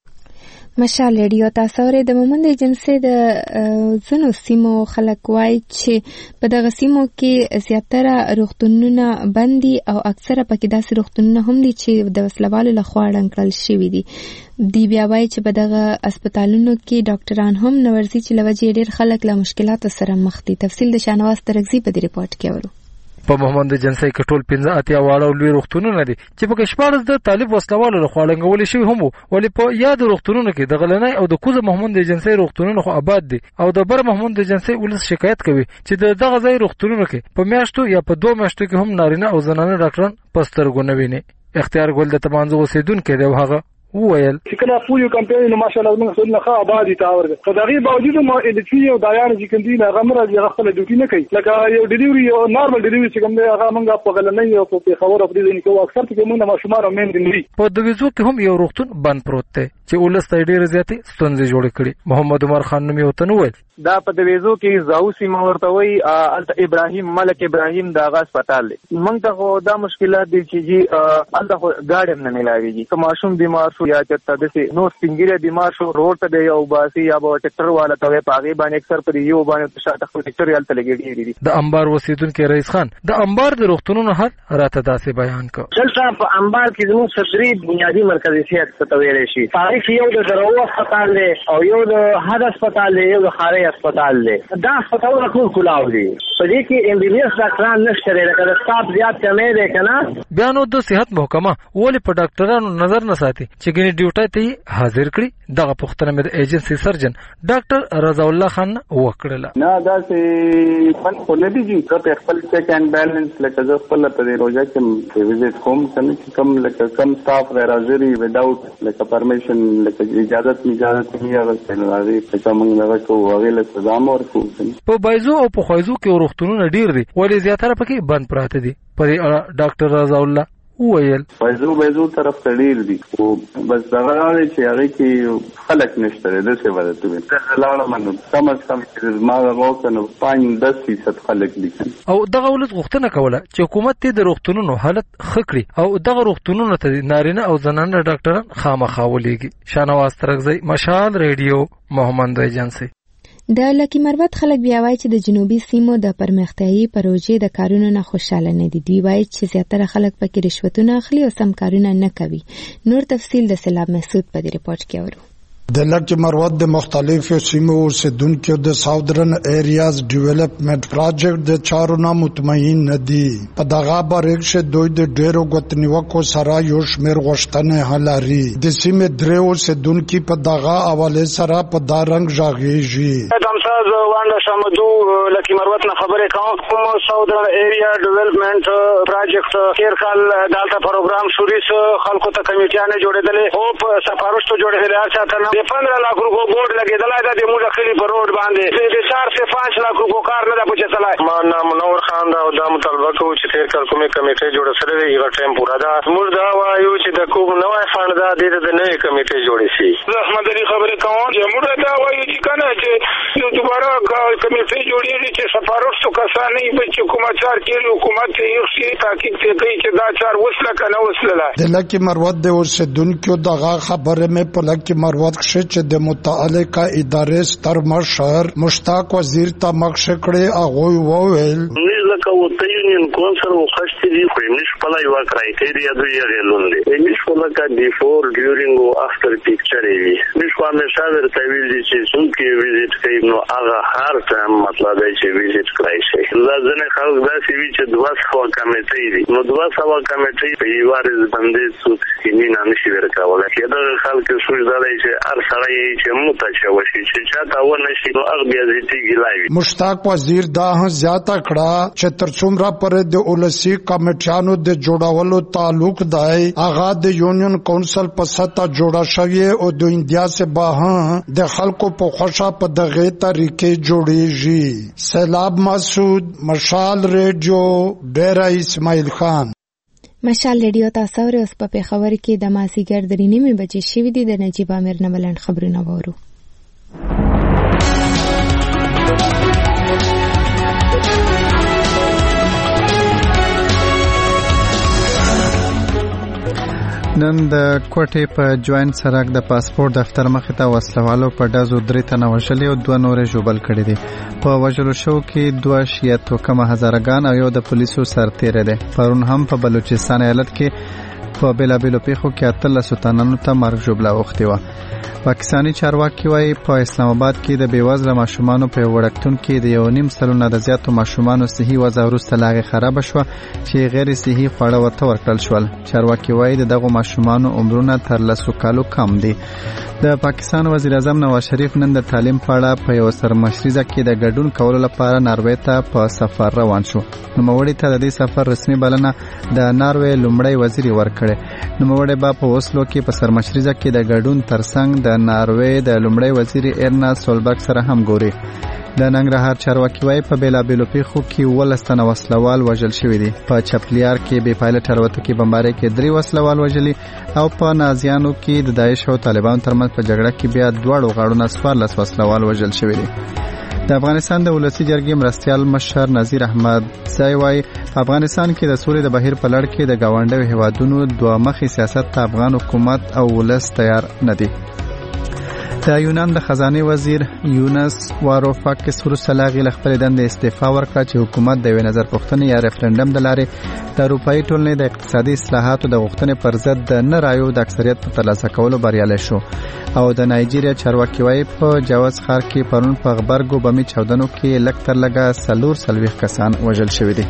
مشال ریډیو تاسو اورئ. د مومند ایجنسۍ د ځینو سیمو خلک وایي چې په دغه سیمو کې زیاتره روغتونونه بند دي او اکثره پکې داسې روغتونونه هم دي چې د وسلوالو لخوا ړنګ کړل شوي دي. دی بیا وایي چې په دغه اسپتالونو کې ډاکټران هم نه ورځي چې له وجې ډېر خلک له مشکلاتو سره مخ دي. تفصیل د شاهنواز ترکزي په دې ریپورټ کې اورو. په مومند ایجنسۍ کې ټول پنځه اتیا واړه او لوی روغتونونه دي چې پکې شپاړس د طالب وسلوالو لخوا ړنګولي شوي هم وو، ولې په یادو روغتونونو کې د غلنۍ او د کوزه مومند ایجنسۍ روغتونونه خو آباد دي او د بر مومند ایجنسۍ ولس شکایت کوي چې د دغه ځای روغتونونو کې په میاشتو یا په دوه میاشتو کې هم نارینه او زنانه ډاکټران په سترګو نه ویني. اختیار ګل د تمانځو اوسېدونکی دی او هغه وویل چې کله پولیو کمپاین نو ماشاءالله موږ څنګه ښه آباد دي تاور ده. خو دغه باوجود ما الټری او دایان چې کوم دي هغه مرز هغه خپل ډیوټي نه کوي، لکه یو ډیلیوري یو نارمل ډیلیوري چې کوم دی هغه موږ په غلنۍ او په خبرو په دې کې اکثر کې موږ ماشومان او مېندې نه دي. په دویزو کې هم یو روغتون بند پروت دی چې ولس ته ډېر زیاتې ستونزې جوړې کړي. محمد عمر خان نومي وته نو ویل دا په دویزو کې زاو سیمه ورته وایي، الته ابراهیم ملک ابراهیم د هغه هسپتال دی. موږ ته خو دا مشکلات دي چې جی الته خو گاډي هم نه ملاويږي. که ماشوم بیمار شو یا چېرته داسې نور سپینګیری بیمار شو روډ ته دی یو باسي یا به ټکټر والا ته په هغې باندې اکثر پر یو باندې شاته خپل ټکټر یې هلته لګېږي دي. د انبار اوسېدونکی رئیس خان د انبار د روغتونونو حال راته داسې بیان کړ. دلته په انبار کې زموږ صدري بنیادي مرکزي صحت څه ته ویلی شي. تاریخ یو د درو هسپتال دی او یو د حد هسپتال دی، یو د خارۍ هسپتال دی. دا هسپتالونه ټول کلاو دي، په دې کې ایم بي بي ایس ډاکټران نشته دی، لکه د سټاف زیات کمی دی که نه. بیا نو د صحت محکمه ولې په ډاکټرانو نظر نه ساتي چې ګینې ډیوټۍ ته یې حاضر کړي؟ دغه پوښتنه مې د ایجنسي سرجن ډاکټر رضا الله خان وکړله. نه داسې فن خو نه دي چې زه په خپل چیک اینډ بیلنس لکه زه خپله په دې روژه کې وزټ کوم که نه چې کوم لکه کم سټاف غیر حاضري وداوټ لکه پرمیشن لکه اجازت اجازت نه هغه هغې څخه موږ دغه کوو هغې له سزا م ورکوو. په بایزو او په خویزو کې روغتونونه ډیر دي ولې زیاتره پکې بند پراته دي. په دې اړه ډاکټر رضا الله وویل بایزو بایزو طرف ته ډیر دي خو بس دغه دی چې هغې کې خلک نشته دی. داسې به درته ویم که زه لاړم نو کم از کم چې زما دغه وکړه نو پنځ دس فیصد خلک دي. او دغه ولس غوښتنه کوله چې حکومت دې د روغتونونو حالت ښه کړي او دغه روغتونونو ته نارینه او زنانه ډاکټران خامخا ولېږي. شاهنواز ترکزی، مشال ریډیو، مومند ایجنسۍ. د لکی مروت خلک بیا وایي چې د جنوبي سیمو د پرمختیایي پروژې د کارونو نه خوشاله نه دي. دوی وایي چې زیاتره خلک پکې رشوتونه اخلي او سم کارونه نه کوي. نور تفصیل د سیلاب محسود په دې ریپورټ کې اورو. د لکی مروت د مختلفو سیمو اوسیدونکو د ساودرن ایریاز ډیولپمنٹ پروجیکټ د چارو نه مطمئن نه دي. په دغه برعکس دوی د ډیرو غوښتنیوکو سره یو شمېر غوښتنې لري. د سیمې درې اوسیدونکي په دغه حواله سره په دا رنګ غږیږي. دمساز وانډا شامدو لکی مروت نه خبرې کوم. کوم ساودرن ایریا ډیولپمنٹ پروجیکټ تیر کال دالته پروګرام شوریس خلکو ته کمیټیانې جوړېدلې او په سفارشتو جوړېدلې هر چاته د پندرہ لاکھ روپو بورډ لګېدلی دا د موږ کلي په روډ باندې د چار سے پانچ لاکھ روپو کار نه ده پچېدلی. ما نام منور خان ده او دا مطالبه کوو چې تېر کال کومې کمیټې جوړه شوې وې هغه ټایم پوره ده. موږ دا وایو چې د کوم نوی فنډ ده دې ته د نوې کمیټې جوړې شي. زه احمد علي خبرې کوم چې موږ دا وایو چې که نه چې یو دوباره کمیټې جوړېږي چې سفارشتو کسان نه وي چې کومه چار کېږي حکومت ته یې ښي تحقیق پرې کوي چې دا چار وسله که نه وسله. د لکی مروت د اوسېدونکو دغه خبرې مې په لکی مروت کښې چې د متعلقه ادارې ستر مشر مشتاق وزیر ته مخ کړې هغوی وویل موږ لکه ورته یونین کونسل وخښتې دي خو موږ خپله یوه کرایټیریا دوی هغې لوندې موږ خو لکه بیفور ډیورینګ او افټر پیکچر یې وي. موږ خو همیشه درته ویل دي چې څوک یې ویزټ کوي نو هغه هر ټایم مطلب دی چې ویزټ کړی شي. دا ځینې خلک داسې وي چې دوه سوه کمیټۍ دي نو دوه سوه کمیټۍ په یوه ورځ باندې څوک سکینونه نشي ورکولی. که دغه خلک سوچ دا دی چې هر سړی چې متشوه شي چې چاته ونه شي نو هغه بیا زیاتېږي. مشتاق وزیر دا هم زیاته کړه چې چې تر څومره پورې د ولسی کمیټیانو د جوړولو تعلق دی هغه د یونین کونسل په سطح جوړه شوی او د انډیا سے به د خلکو په خوښه په دغه طریقې جوړیږي. سیلاب مسعود، مشال ریډیو، ډیره اسماعیل خان. مشال ریډیو تاسو ورته اوس په خبر کې د مازیګر درې نیمې بجې شوې دي. د نجیب امیر نه بلند خبرونه وورو. نن د کوټې په جوائنټ سړک د پاسپورت دفتر مخې ته وسلوالو په ډزو درې تنه وژلي او دوه نورې ژوبل کړي دي. په وژلو شو کې دوه شیعه توکمه هزارګان او یو د پولیسو سرتیری دی. پرون هم په بلوچستان ایالت کې په بیلابیلو پیښو کې اتلسو تنانو ته مرګ ژوبله اوښتې وه. پاکستاني چارواکي وایي په اسلام آباد کې د بېوزله ماشومانو په وړکتون کې د یو نیم سلونه د زیاتو ماشومانو صحي وضع وروسته لا هغې خرابه شوه چې غیر صحي خواړه ورته ورکړل شول. چارواکي وایي د دغو ماشومانو عمرونه تر لسو کالو کم دي. د پاکستان وزیر اعظم نواز شریف نن د تعلیم په اړه په یو سرمشریزه کې د ګډون کولو لپاره ناروې ته په سفر روان شو. نوموړي ته د دې سفر رسمي بلنه د ناروې لومړی وزیر ورکړې. نوموړي به په اوسلو کې په سرمشریزه کې د ګډون ترڅنګ د ناروې د لومړی وزیر ایرنا سولبرګ سره هم ګوري. د ننګرهار چارواکي وایي په بیلابیلو پیښو کې اوولس تنه وسلوال وژل شوي دي. په چپلیار کې بې پایلټ الوتکې بمبارۍ کې درې وسلوال وژلي او په نازیانو کې د داعش او طالبانو ترمنځ په جګړه کې بیا دواړو غاړو نه څوارلس وسلوال وژل شوي دي. د افغانستان د ولسی جرګې مرستیال مشر نذیر احمد ځای وایي په افغانستان کې د سولې د بهیر په لړ کې د ګاونډیو هیوادونو دوه مخي سیاست ته افغان حکومت او ولس تیار نه دي. د یونان د خزانه وزیر یونس واروفاکس وروسته له هغې له خپلې دندې استعفا ورکړه چې حکومت د یوې نظر پوښتنې یا ریفرنډم د لارې د اروپایي ټولنې د اقتصادي اصلاحاتو د غوښتنې پر ضد د نه رایو د اکثریت په ترلاسه کولو بریالی شو. او د نایجیریا چارواکي وایي په جواز ښار کې پرون په غبرګو بمي چاودنو کې لږ تر لږه څلور څلوېښت کسان وژل شوي دي.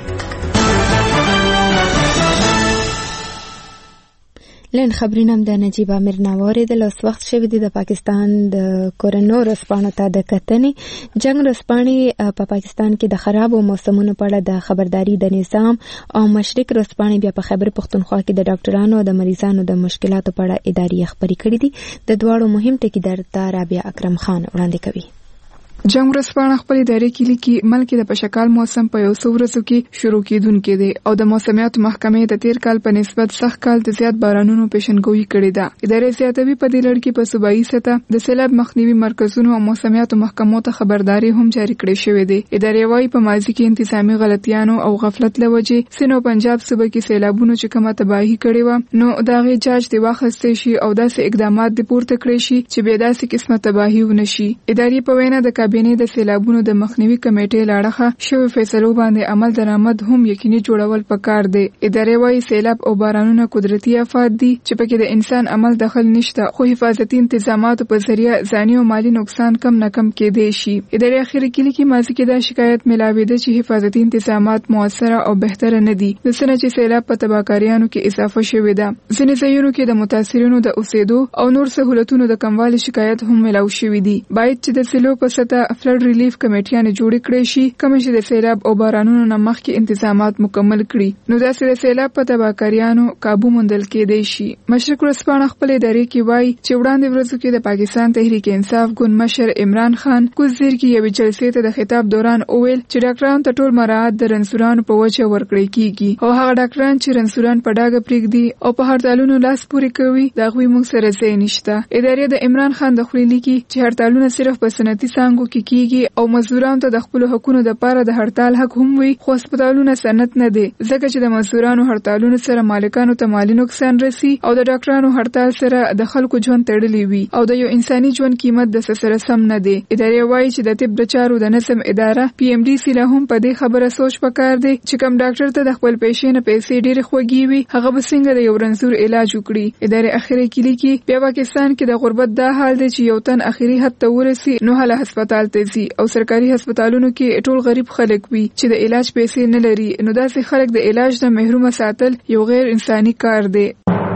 لن خبرونه د نجیب امیر ناوړې د لوس وخت شوی دی. د پاکستان د کورونو رسپانو ته د کتنې جنگ رسپانې په پاکستان کې د خراب موسمونو په اړه د خبرداري د نظام او مشرق رسپانې بیا په خیبر پختونخوا کې د ډاکټرانو او د مریضانو د مشکلاتو په اړه اداري خبري کړې دي. د دواړو مهم ټکي درته رابعه اکرم خان وړاندې کوي. جنگ ورځپاڼه خپل ادارې کې لیکي ملک د پشکال موسم په یو څو ورځو کې شروع کېدونکې دی او د موسمیات محکمې د تیر کال په نسبت سخت کال د زیات بارانونو پیشنګویي کړې ده. ادارې زیاتوي په دې لړ کې په صوبایي سطح د سیلاب مخنیوي مرکزونو او موسمیات محکمو ته خبرداري هم جاری کړې شوې ده. ادارې وايي په ماضي کې انتظامی غلطیانو او غفلت له وجې سینو پنجاب صوبه کې سیلابونو چې کومه تباہي کړې و نو داغه جاج دی واخستې شي او داسې اقدامات د پورته کړې شي چې به داسې قسمه تباہي ونشي. ادارې په وینا د کابینې د سیلابونو د مخنیوي کمیټې لاړه شوی فیصلو باندې عمل درآمد هم یقیني جوړول پکار دی. ادارې وايي سیلاب او بارانونه قدرتي آفات دي چې پکې د انسان عمل دخل نشته خو حفاظتي انتظاماتو په ذریعہ ځاني او مالی نقصان کم نه کم کېدای شي. ادارې اخیری کې لیکي ماضي کې دا شکایت ملاوي ده چې حفاظتي انتظامات موثره او بهتره نه دي د سنه چې سیلاب په تباکاریانو کې اضافه شوې ده. ځینې ځایونو کې د متاثرینو د اوسېدو او نور سہولتونو د کموالي شکایت هم ملاو شوې دي. باید چې د سیلو په سطح فلډ ریلیف کمیټیانه جوړې کړې شي کوم چې د سیلاب او بارانونو نه مخکې انتظامات مکمل کړي نو داسې د سیلاب په تباکاریانو قابو موندل کېدای شي. مشرق ورځپاڼه خپل ادارې کې وایي چې وړاندې ورځو کې د پاکستان تحریک انصاف ګوند مشر عمران خان کوزیر کې یوې جلسې ته د خطاب دوران اویل چې ډاکټرانو ته ټول مراعات د رنسورانو په وجه ورکړی کیږي او هغه ډاکټران چې رنسوران په ډاګه پرېږدي او په هړتالونو لاس پورې کوي دا غوي موږ سره ځای نشته. ادارې د عمران خان د خولې لیکي چې هړتالونه صرف په صنعتي څانګو کې کیږي او مزدورانو ته د خپل حقوقو د پاره د هړتال حق هم وي خو هسپتالونه سنت نه دي ځکه چې د مزدورانو هړتالونو سره مالکانو ته مالی نقصان رسی او د ډاکټرانو هړتال سره د خلکو ژوند تړلی وي او د یو انساني ژوند قیمت د سره سم نه دی. ادارې وايي چې د طب د چارو د نظم اداره پی ایم ډي سی له هم په دې خبره سوچ پکار دی چې کوم ډاکټر ته د خپل پیسې نه پیسې ډېر خوږي وي هغه به څنګه د یو رنځور علاج وکړي. ادارې اخیری کې لیکي بیا پاکستان کې د غربت دا حال دی چې یو تن اخیری حد ته ورسی نو هله هسپتال ته ځي او سرکاري هسپتالونو کې ټول غریب خلک وي چې د علاج پیسې نه لري نو داسې خلک د علاج نه محروم ساتل یو غیر انساني کار دی.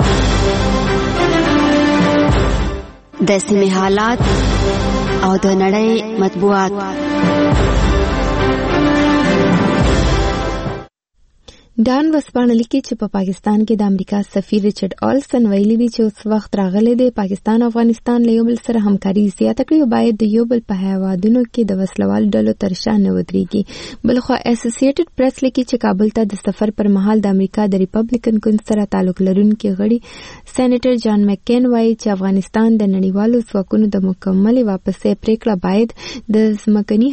د سیمې حالات او د نړۍ مطبوعات ډان وسپانه لیکي چې په پاکستان کې د امریکا سفیر ریچارډ آلسن ویلي دی چې اوس وخت راغلی دی پاکستان او افغانستان له یو بل سره همکاري زیاته کړي او باید د یو بل په هیوادونو کې د وسلوالو ډلو تر شا نه ودرېږي. بلخوا اسوسییټډ پریس لیکي چې کابل ته د سفر پر مهال د امریکا د ریپبلیکن ګوند سره تعلق لرونکي غړي سېنیټر جان مکین وایي چې افغانستان د نړیوالو ځواکونو د مکملې واپسې پریکړه باید د ځمکني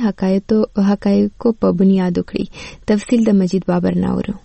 حقایقو په بنیاد وکړي. تفصیل د مجید بابر ناورو.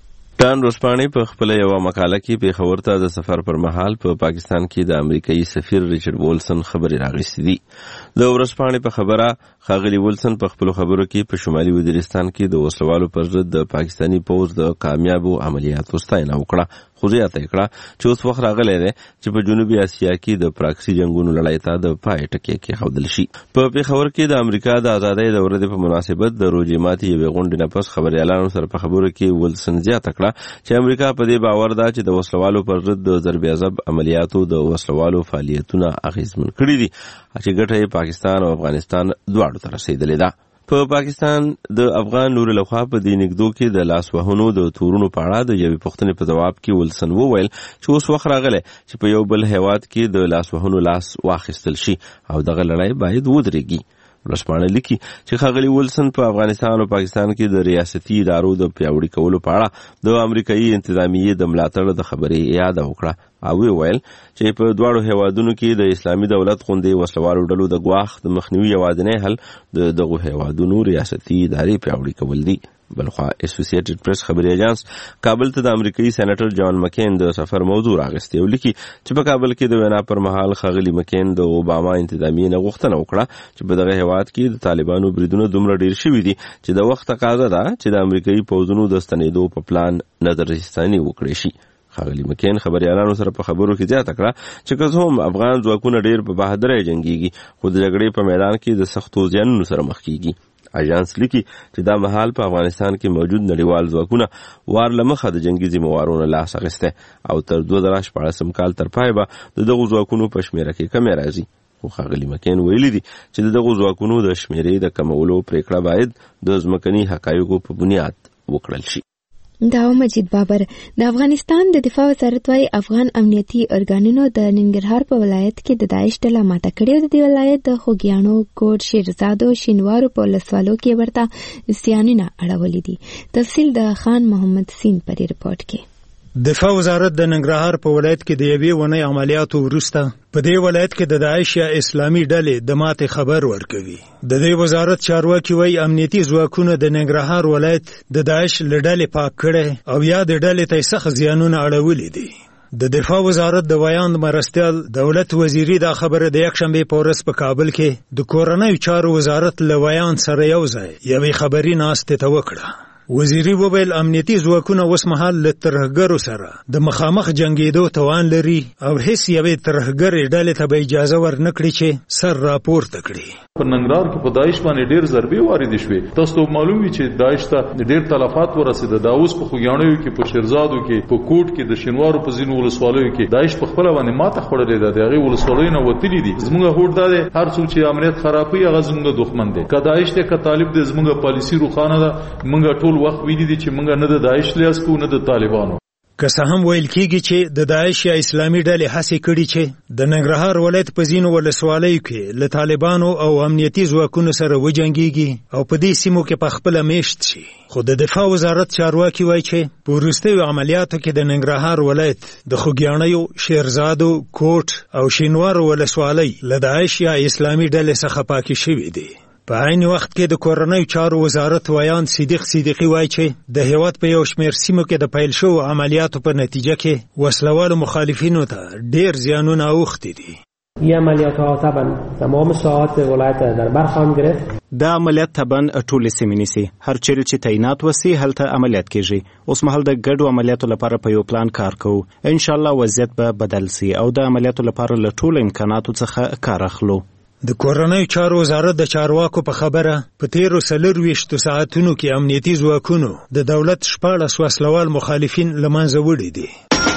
ډان وسپانه په خپل یو مقاله کې پیښور ته د سفر پر مهال په پا پاکستان کې د امریکایي سفیر ریچارډ وولسن خبرې راغستې دي. د ورسپانه په خبره خاغلی وولسن په خپل خبرو کې په شمالي وزیرستان کې د وسلوالو پر ضد د پاکستانی پوځ د کامیابو عملیاتو ستاینه وکړه. خو زیاته کړه چې اوس وخت راغلی دی چې په جنوبي اسیا کې د پراکسي جنگونو لړۍ ته د پای ټکی کېښودل شي. په پیښور کې د امریکا د ازادۍ د ورځې په مناسبت د روژې ماتي یوې غونډې نه پس خبریالانو سره په خبرو کې وولسن زیاته کړه چې امریکا په دې باور ده چې د وسلوالو پر ضد د ضرب عذاب عملیاتو د وسلوالو فعالیتونه اغیزمن کړي دي چې ګټه یې پاکستان او افغانستان دواړو ته رسېدلې ده. په پاکستان د افغان نور لخوا په دې نګدو کې د لاس وهنو د تورونو په اړه د یوې پوښتنې په ځواب کې ولسن وویل چې اوس وخت راغلی چې په یو بل هیواد کې د لاس وهنو لاس واخیستل شي او دغه لړۍ باید ودرېږي. ورسپانه لیکي چې ښاغلي وولسن په افغانستان او پاکستان کې د ریاستي ادارو د پیاوړي کولو په اړه د امریکایي انتظامیې د ملاتړ د خبرې یاد وکړه او ویل چې په دواړو هیوادونو کې د اسلامي دولت غوندې وسلوالو ډلو د ګواښ د مخنیوي یوازینی حل د دغو هیوادونو ریاستي ادارې پیاوړي کول دي. بلخوا اسوسییټډ پریس خبري ایجنس کابل ته د امریکایي سېنیټر جان مکین د سفر موضوع راغستې او لیکي چې په کابل کې د وینا پر مهال ښاغلي مکین د اوباما انتظامیې نه غوښتنه وکړه چې په دغه هیواد کې د طالبانو بریدونه دومره ډیر شوي دي چې د وخت تقاضا ده چې د امریکایي پوځونو د ستنېدو په پلان نظرثاني وکړي شي. ښاغلي مکین خبریالانو سره په خبرو کې زیاته کړه چې که هم افغان ځواکونه ډیر په بهادرۍ جنګیږي خو د جګړې په میدان کې د سختو زیانونو سره مخ کیږي. اژانس لیکي چې دا مهال په افغانستان کې موجود نړیوال ځواکونه وار له مخه د جنګي ذمہوارونو لاس اخیسته او تر دوه زره شپاړسم کال تر پای به د دغو ځواکونو په شمیره کې کمی راځي. خو ښاغلي مکین ویلي دي چې د دغو ځواکونو د شمیرې د کمولو پریکړه باید د ځمکني حقایقو په بنیاد وکړل شي. دا مجید بابر. د افغانستان د دفاع وزارت وايي افغان امنیتي ارګانونو د ننګرهار په ولایت کې د داعش ډله ماته کړې او د دې ولایت د خوږیاڼو کوټ شیرزادو شینوارو په ولسوالو کې ورته زیانونه اړولي دي. تفصیل د خان محمد سین پر ریپورت کې. دفاع وزارت د ننګرهار په ولایت کې د یوې ونې عملیاتو وروسته په دې ولایت کې د داعش یا اسلامي ډلې د ماتې خبر ورکوي. د دې وزارت چارواکي وایي امنیتي ځواکونه د ننګرهار ولایت د داعش له ډلې پاک کړی او یا د ډلې ته سخت زیانونه اړولي دي. د دفاع وزارت د ویان مرستیال دولت وزیری دا خبره د یکشنبه په ورځ په کابل کې د کورنیو چارو وزارت له ویان سره یو ځای یوې خبري ناستې ته وکړه. وزیری وویل امنیتي ځواکونه اوس مهال له ترهګرو سره د مخامخ جنګېدو توان لري او هیڅ یوې ترهګرې ډلې ته به اجازه ورنکړي چې سر راپورته کړي. په ننګرهار کې په داعش باندې ډېر ضربې واردې شوې. تاسو ته معلوم وي چې داعش ته ډېر تلفات ورسېده. دا اوس په خوږیاڼیو کې په شیرزادو کې په کوټ کې د شینوارو په ځینو ولسوالیو کې داعش په خپله باندې ماته خوړلې ده. د هغې ولسوالیو نه وتلي دي. زموږ هوډ دا دی هر څوک چې امنیت خرابوي هغه زموږ دښمن دی. که داعش دی که طالب دی زموږ پالیسي روښانه ده. موږ ټول وخت ویلي دي چې موږ نه د داعش لیاس کوو نه د طالبانو. که څه هم ویل کېږي چې د داعش یا اسلامي ډلې هڅې کړي چې د ننګرهار ولایت په ځینو ولسوالیو کې له طالبانو او امنیتي ځواکونو سره وجنګېږي او په دې سیمو کې پخپله میشت شي. خو د دفاع وزارت چارواکي وایي چې په وروستیو عملیاتو کې د ننګرهار ولایت د خوږیاڼیو شیرزادو کوټ او شینوارو ولسوالۍ له داعش یا اسلامي ډلې څخه پاکې شوي دي. په عین وخت کې د کورنیو چارو وزارت ویان صدیق صدیقي وایي چې د هیواد په یو شمېر سیمو کې د پیل شوو عملیاتو په نتیجه کې وسلوالو مخالفینو ته ډېر زیانونه اوښتي دي. این عملیات ها طبعا تمام ساعات ولایت در بر خواهم گرفت. دا عملیات طبعا ټول سیمې نیسي. هر چیرې چې تعینات وسی هلته عملیات کیږي. اوس مهال د ګډو عملیاتو لپاره په یو پلان کار کوو. ان شاء الله وضعیت به بدل سي او د عملیاتو لپاره له ټولو امکاناتو څخه کار اخلو. د کورنیو چارو وزارت د چارواکو په خبره په تیرو څلرویشتو ساعتونو کې امنیتي ځواکونو د دولت شپاړس وسلوال مخالفین له منځه وړي دي.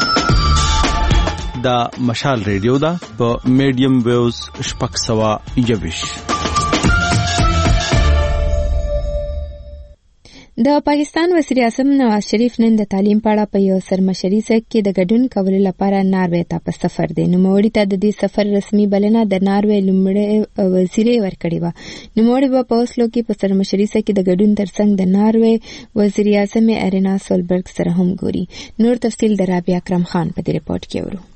دا مشال ریډیو ده په میډیم ویوز شپږ سوه یوویشت. د پاکستان وزیر اعظم نواز شریف نن د تعلیم په اړه په یو سرمشري سیګ کې د ګډون کولو لپاره ناروې ته په سفر دی. نوموړي ته د دې سفر رسمي بلنه د ناروې لومړی وزیر ورکړې وه. نوموړي به په اوسلو کې په سرمشري سیګ کې د ګډون ترڅنګ د ناروې وزیر اعظم ارینا سولبرګ سره هم ګوري. نور تفصیل د رابعه اکرم خان په دې رپورټ کې ورو.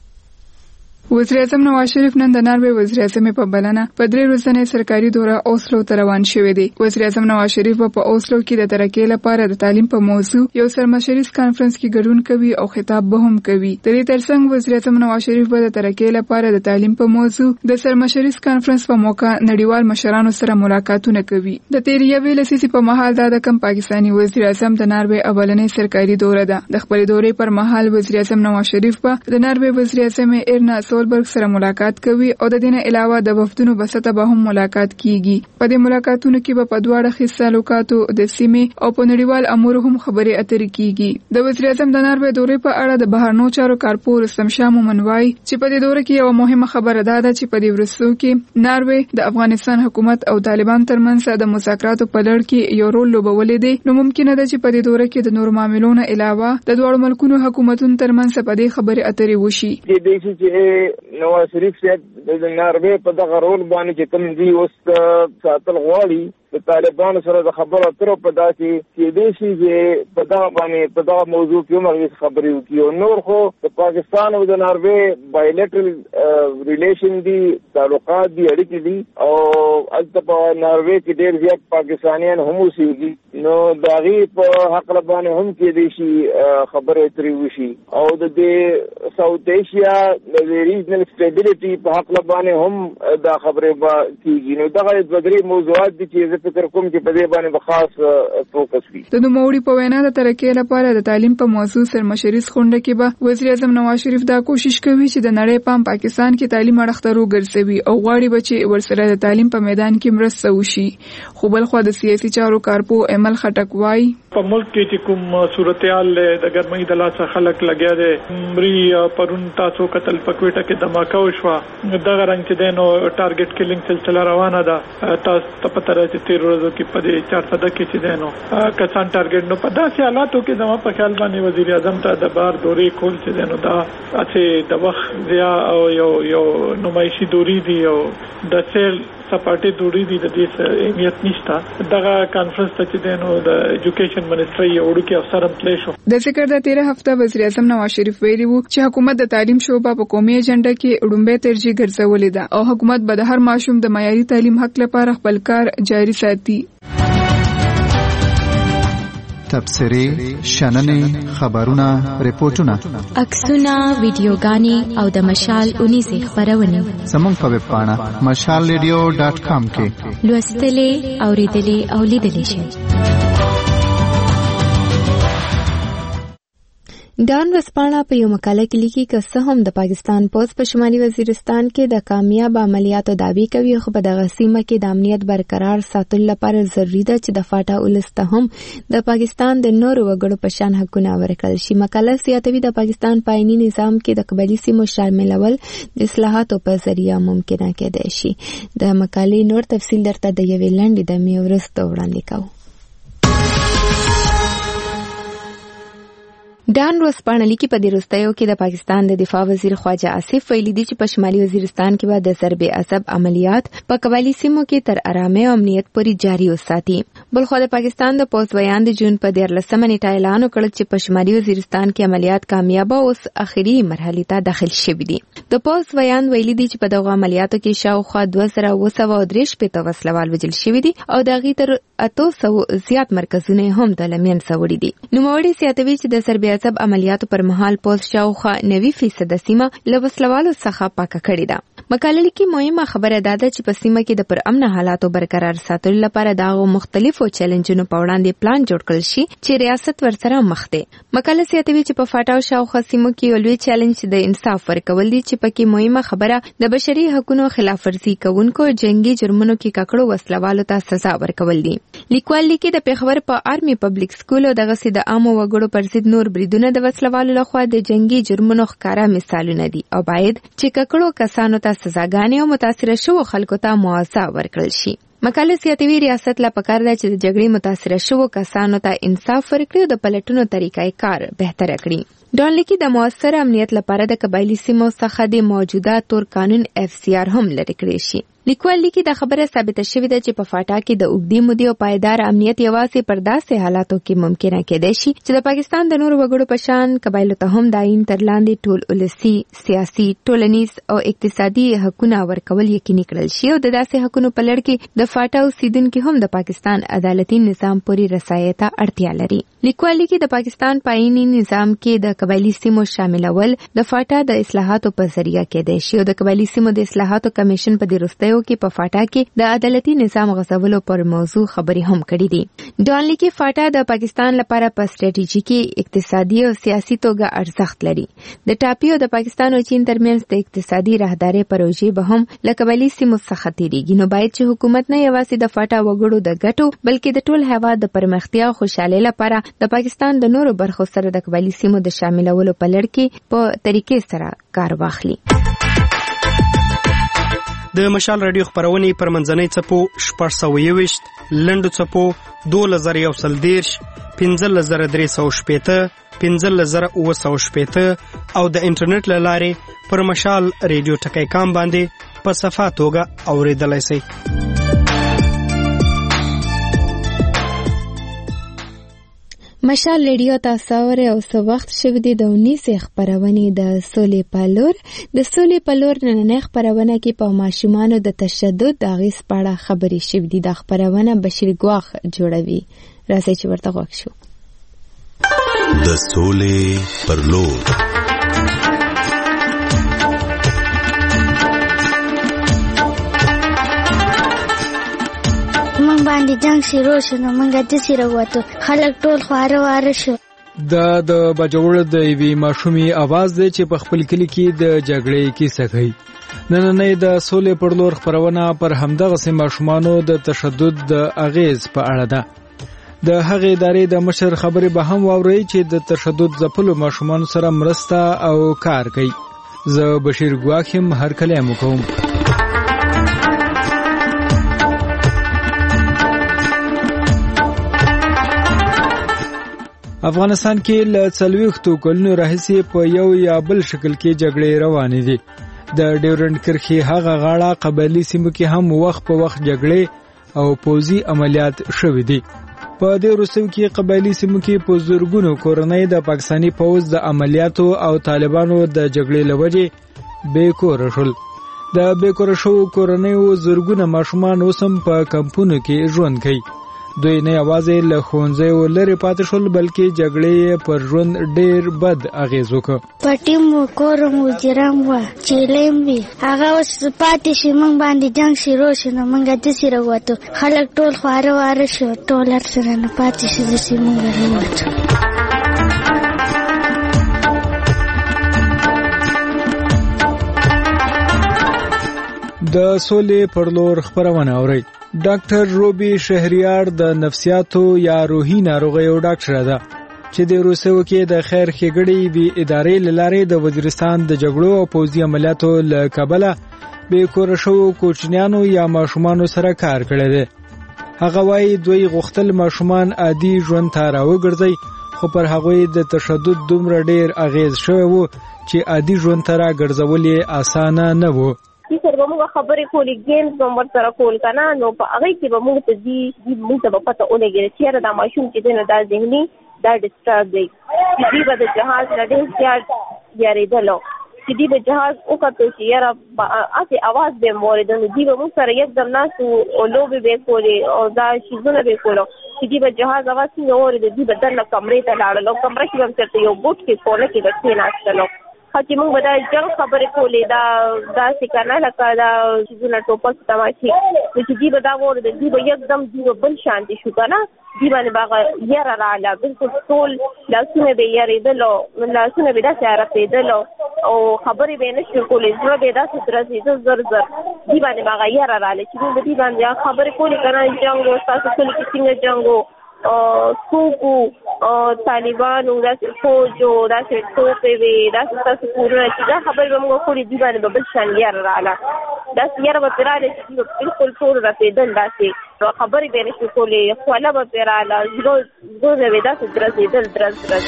وزیر اعظم نواز شریف نن د ناروې وزیر اعظم په بلنه په درې ورځنۍ سرکاري دوره اوسلو ته روان شوی دی. وزیر اعظم نواز شریف په اوسلو کې د ترقۍ لپاره د تعلیم په موضوع یو سرمشریز کانفرنس کې ګډون کوي او خطاب به هم کوي. د دې ترڅنګ وزیر اعظم نواز شریف به د ترقۍ لپاره د تعلیم په موضوع د سرمشریز کانفرنس په موقع نړیوال مشرانو سره ملاقاتونه کوي. د تیرې یوې لسیزې په مهال دا د کم پاکستاني وزیر اعظم د ناروې اولنۍ سرکاري دوره ده. د خپلې دورې پر مهال وزیر اعظم نواز شریف په د ناروې وزیر اعظم ایرنا سولبرګ سره ملاقات کوي او د دې علاوه د وفدونو بسته به هم ملاقات کیږي. په دې ملاقاتونو کې به په دواړه خیز تعلقاتو د سیمې او په نړیوال امور هم خبرې اترې کیږي. د وزیر اعظم د ناروې دورې په اړه د بهرنیو چارو کارپور رستم شاه مومن وایي چې په دې دوره کې یو مهمه خبره ده چې په دې ورسو کې ناروې د افغانستان حکومت او طالبان ترمنځ د مذاکراتو په لړ کې یو رول لوبولې دی. نو ممکنه ده چې په دې دوره کې د نور معاملونو علاوه د دواړو ملکونو حکومتونو ترمنځ په دې خبرې اترې وشي. د دې چې نواز شریف صاحب د ناروې په دغه رول باندې چې کوم دی اوس ساتل غواړي د طالبانو سره د خبرو اترو په داسې کې دی چې په دغه باندې په دغه موضوع کې هم هغې خبرې وکړي. او نور خو د پاکستان او د ناروې بایلیټرل ریلیشن دي، تعلقات دي، اړیکې دي او هلته په ناروې کې ډېر زیات پاکستانیان هم اوسېږي. نو د هغې په هکله باندې هم کېدی شي خبرې اترې وشي او د دې ساوث ایشیا د ریجنل سټیبلټي په هکله باندې هم دا خبرې به کېږي. نو دغه دوه درې موضوعات دي چې فکر کوم چې په دې باندې به خاص فوکس وي. د نوموړي په وینا د ترقۍ لپاره د تعلیم په موضوع سرمشریز غونډه کې به وزیر اعظم نواز شریف دا کوشش کوي چې د نړۍ پام پاکستان کې تعلیم اړخ ته راوګرځوي او غواړي به چې ورسره د تعلیم په میدان کې مرسته وشي. خو بل خو د سیاسي چارو کارپو امل خټک وایي په ملک کې چې کوم صورتحال د ګرمۍ د لاسه خلک لګیا دي. مری پرون تاسو قتل پکويټه کې دماکه وشوه. دغه رنګ چې دینو ټارګټ کیلینګ سلسله روانه ده. تاسو ته پته راځي تیر ورځو کې په دې چار صده کې چې دینو کسان ټارګټ نو په داسې حالاتو کې زما په خیال باندې وزیر اعظم ته د بار دورې کول چې دینو دا اته د وخت ضیا او یو یو نمایشي دوري دی او د سیل سپاټي دوړي دي د دې اهمیت نشته. دغه کانفرنس ته چې دینو د ایجوکیشن منسټري یو وړوکی افسر هم تللی شو. د ذکر د تیره هفته وزیر اعظم نواز شریف ویلي وو چې حکومت د تعلیم شعبه په قومي اجنډا کې لومړی ترجیح ګرځولې ده او حکومت به د هر ماشوم د معیاري تعلیم حق لپاره خپل کار جاري ساتي. تبصرې، شننې، خبرونه، ریپورتونه، عکسونه، ویډیوګانې او د مشال اونیزې خپرونې زموږ په ویب پاڼه مشال ریډیو ډاټ کام کې لوستلې، اوریدلې او لیدلې شئ. ډان ورځپاڼه په یو مقاله کې لیکي که څه هم د پاکستان پوځ په شمالي وزیرستان کې د کامیاب عملیاتو دعوی کوي خو په دغه سیمه کې د امنیت برقرار ساتلو لپاره ضروري ده چې د فاټا ولس ته هم د پاکستان د نورو وګړو په شان حقونه ورکړل شي. مقاله زیاتوي د پاکستان په آئیني نظام کې د قبایلي سیمو شاملول د اصلاحاتو په ذریعه ممکنه کېدای شي. د مقالې نور تفصیل درته د یوې لنډې دمې وروسته وړاندې کوو. ډان ورځپاڼه لیکي په دې وروستیو کې د پاکستان د دفاع وزیر خواجه آصف ویلي دي چې په شمالي وزیرستان کې به د ضرب عصب عملیات په قبایلي سیمو کې تر آرامۍ او امنیت پورې جاري وساتي. بلخو د پاکستان د پوځ بیان د جون په دیارلسمه نیټه اعلان وکړ چې په شمالي وزیرستان کې عملیات کامیابه اوس اخري مرحلې ته داخل شوي دي. د پوځ بیان ویلي دي چې په دغه عملیاتو کې شاوخوا دوه زره اوه سوه درې شپېته وسلوال وژل شوي دي او د هغې تر اتو سوو زیات مرکزونه هم د له منځه وړي دي. نوموړي زیاتوي چې د ضرب عصب عملیاتو پر مهال پوځ شاوخوا نوي فیصده سیمه له وسلوالو څخه پاکه کړې ده. مقاله لیکي مهمه خبره دا ده چې په سیمه کې د پر امن حالاتو برقرار ساتلو لپاره د مختلفو چیلنجونو په وړاندې پلان جوړ کړل شي چې ریاست ورسره مخ دی. مقاله زیاتوي چې په فاټا او شاوخوا سیمو کې یو لوی چیلنج د انصاف ورکول دي چې پکې مهمه خبره د بشري حقوقو خلاف ورزي کوونکو جنگي جرمونو کې ککړو وسلوالو ته سزا ورکول دي. لیکوال لیکي د پیښور په آرمي پبلک سکول او دغه سي د عامو وګړو پر ضد نور بریدونه د وسلوالو لخوا د جنگي جرمونو ښکارا مثالونه دي او باید چې ککړو کسانو ته سزاګانې او متاثره شوو خلکو ته معاوضه ورکړل شي. مقاله زیاتوي ریاست لا پکار ده چې د جګړې متاثره شوو کسانو ته انصاف ورکړي او د پلټنو طریقې کار بهتر کړي. ډانلیکي د موثر امنیت لپاره د قبایلی سیمو څخه د موجوده تور قانون اف سی آر هم لرې کړی شي. لیکوال لیکي دا خبره ثابته شوې ده چې په فاټا کې د اوږدې مودې او پایدار امنیت یوازې پر داسې حالاتو کې ممکنه کېدای شي چې د پاکستان د نورو وګړو په شان قبایلو ته هم د آئین تر لاندې ټول ولسي، سیاسي، ټولنیز او اقتصادي حقونه ورکول یقیني کړل شي او د داسې حقونو په لړ کې د فاټا اوسیدونکي هم د پاکستان عدالتي نظام پورې رسایۍ ته اړتیا لري. لیکوال لیکي د پاکستان په آئینی نظام کې د قبایلی سیمو شاملول د فاټا د اصلاحاتو په ذریعہ کېدای شي او د قبایلی سیمو د اصلاحاتو کمیشن په دې وروستیو کې په فاټا کې د عدالتي نظام غځولو پر موضوع خبرې هم کړې دي. ډانلیکي فاټا د پاکستان لپاره په سټریټیژیکي، اقتصادي او سیاسي توګه ارزښت لري. د ټاپي او د پاکستان او چین ترمنځ د اقتصادي راهدارۍ پروژې به هم له قبایلی سیمو څخه تیریږي. نو باید چې حکومت نه یوازې د فاټا وګړو د ګټو بلکې د ټول هیواد د پرمختیا او خوشحالۍ لپاره د پاکستان د نورو برخو سره د قبایلی سیمو د شاملولو په لړ کې په طریقې سره کار واخلي. د مشال رادیو خبرونې پر منځنۍ څپو شپږ سوه یوویشت، لنډو څپو دولس زره یو سل دېرش، پنځلس زره درې سوه شپېته، پنځلس زره اووه سوه شپېته او د انټرنیټ له لارې پر مشال رادیو ټکی کام باندې په صفا توګه اورېدلی شئ. مشال ریډیو تاسو اورئ او څه وخت شوی دی د اونیسې خپرونې د سولې په لور. د سولې په لور نننۍ خپرونه کې په ماشومانو د تشدد د اغېز په اړه خبرې شوې دي. دا خپرونه بشیر ګواخ جوړوي. راځئ چې ورته غوږ شو. د سولې پر لور. باندې جنگ شروع شو نو موږ د سیره وته خلک ټول خواره واره شو. دا د بجوړ د ایوي ماشومي आवाज دی چې په خپل کلی کې د جګړې کیسه کوي. نننۍ د سولې پر لور خبرونه پر همدغه سیمه ماشومانو د تشدد د اغیز په اړه ده. د هغې ادارې د مشر خبرې به هم واورئ چې د تشدد ځپلو ماشومانو سره مرسته او کار کوي. زه بشیر ګواخ یم، هر کله مو کوم. افغانستان کې له څلوېښتو کلونو راهیسې په یو یا بل شکل کې جګړې روانې دي. د ډیورنډ کرښې هغه غاړه قبایلي سیمو کې هم وخت په وخت جګړې او پوځي عملیات شوي دي. په دې وروستیو کې قبایلي سیمو کې په زرګونو کورنۍ د پاکستاني پوځ د عملیاتو او طالبانو د جګړې له وجې بې کوره شول. د بې کوره شوو کورنیو زرګونه ماشومان اوس هم په کمپونو کې ژوند کوي. دوی نه یوازې له ښوونځیو لرې پاتې شول بلکې جګړې پر ژوند ډېر بد اغېز وکړ. پټیم و کورم و جرم و چیلیم وي هغه اوس پاتې شي. موږ باندې جنګ شروع شو نو موږ داسې راووتو خلک ټول خواره واره شو. ټول هر سره نه پاتې شي داسې موږ راووتو. د سولې پر لور خپرونه اورئ. ډاکټر روبي شهریار د نفسیاتو یا روحي ناروغیو ډاکټره ده چې د روسیو کې د خیر ښېګړې وي ادارې له لارې د وزیرستان د جګړو او پوځي عملیاتو له کبله بې کوره شوو کوچنیانو یا ماشومانو سره کار کړی دی. هغه وایي دوی غوښتل ماشومان عادي ژوند ته راوګرځي خو پر هغوی د تشدد دومره ډېر اغېز شوی و چې عادي ژوند ته راګرځول یې اسانه نه و. چې سره به موږ خبرې کولې ګیمز به مو ورسره کول که نه نو په هغې کې به موږ ته دي موږ ته به پته ولګېده چې یاره دا ماشوم چې دی نو دا ذهني دا ډسټرب دی چې دوی به د جهاز نه ډېر زیات یارېدلو چې دوی به جهاز وکتو چې یاره هسې اواز به یې مو اورېده نو دوی به موږ سره یکدم ناست وو او لوبې به یې کولې او دا شیزونه به یې کولو چې دوی به جهاز اواز څنګه واورېده دوی به دننه کمرې ته لاړل او کمره کې به هم چېرته یو بوټ کې کونه کې به کښېناستلو. چې موږ به دا جنګ خبرې کولې دا داسې که نه لکه دا چیزونه ټوپک تماشې نو چې دوی به دا واورېدل دوی به یکدم دوی به بل شانتې شو که نه دوی باندې به هغه یره راغله بلکل ټول لاسونه به یې یارېدلو لاسونه به یې داسې عرقېدلو او خبرې به یې نه شوې کولی زړه به یې داسې درزېده زر زر دوی باندې به هغه یره راغله چې موږ به دوی باندې خبرې کولې که نه جنګ و ستاسو کلي کې څنګه جنګ و توکو طالبانو داسې فوج او داسې توپې وې داسې ستاسو کورونه چې دا خبرې به موږ کړې دي باندې به بل شان یاره راغله داسې یاره به پرې راغله چې دوی به بلکل ټول رپېدل داسې خبرې به یې نشي کولی خوله به پرې راغله زړه زړه به یې داسې درزېدل درز درز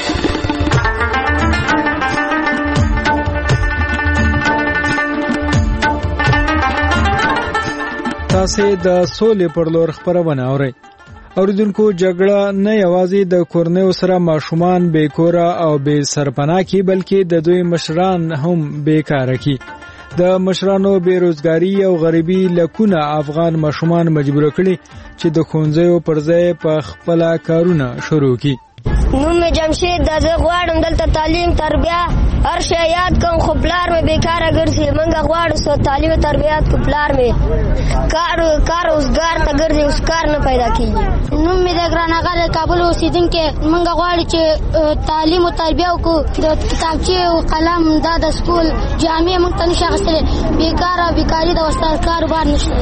تاسې د سولې پر لور خپرونه اورئ. اوریدونکو جګړه نه یوازې د کورنیو سره ماشومان بیکوره او بې سرپناه کی بلکې د دوی مشران هم بیکاره کی. د مشرانو بیروزګاری او غریبي لکونه افغان ماشومان مجبور کړي چې د ښوونځیو پر ځای په خپل کارونه شروع کړي. نوم می جمشید د زه غواړم دلته تعلیم تربیه هر شی یاد کوم خو پلار مې بیکاره ګرځي منګه غواړو سو تعلیم تربیات کو پلار مې کار کار اوسګار ته ګرځي اوس کار نه پیدا کیږي. نوم می د ګرانغه کابل اوسیدونکو منګه غواړي چې تعلیم او تربیه کو د کتابچې او قلم دا د سکول جامع مونږ ته نشه غسل بیکاره بیکاری د استاد کاروبار نشته.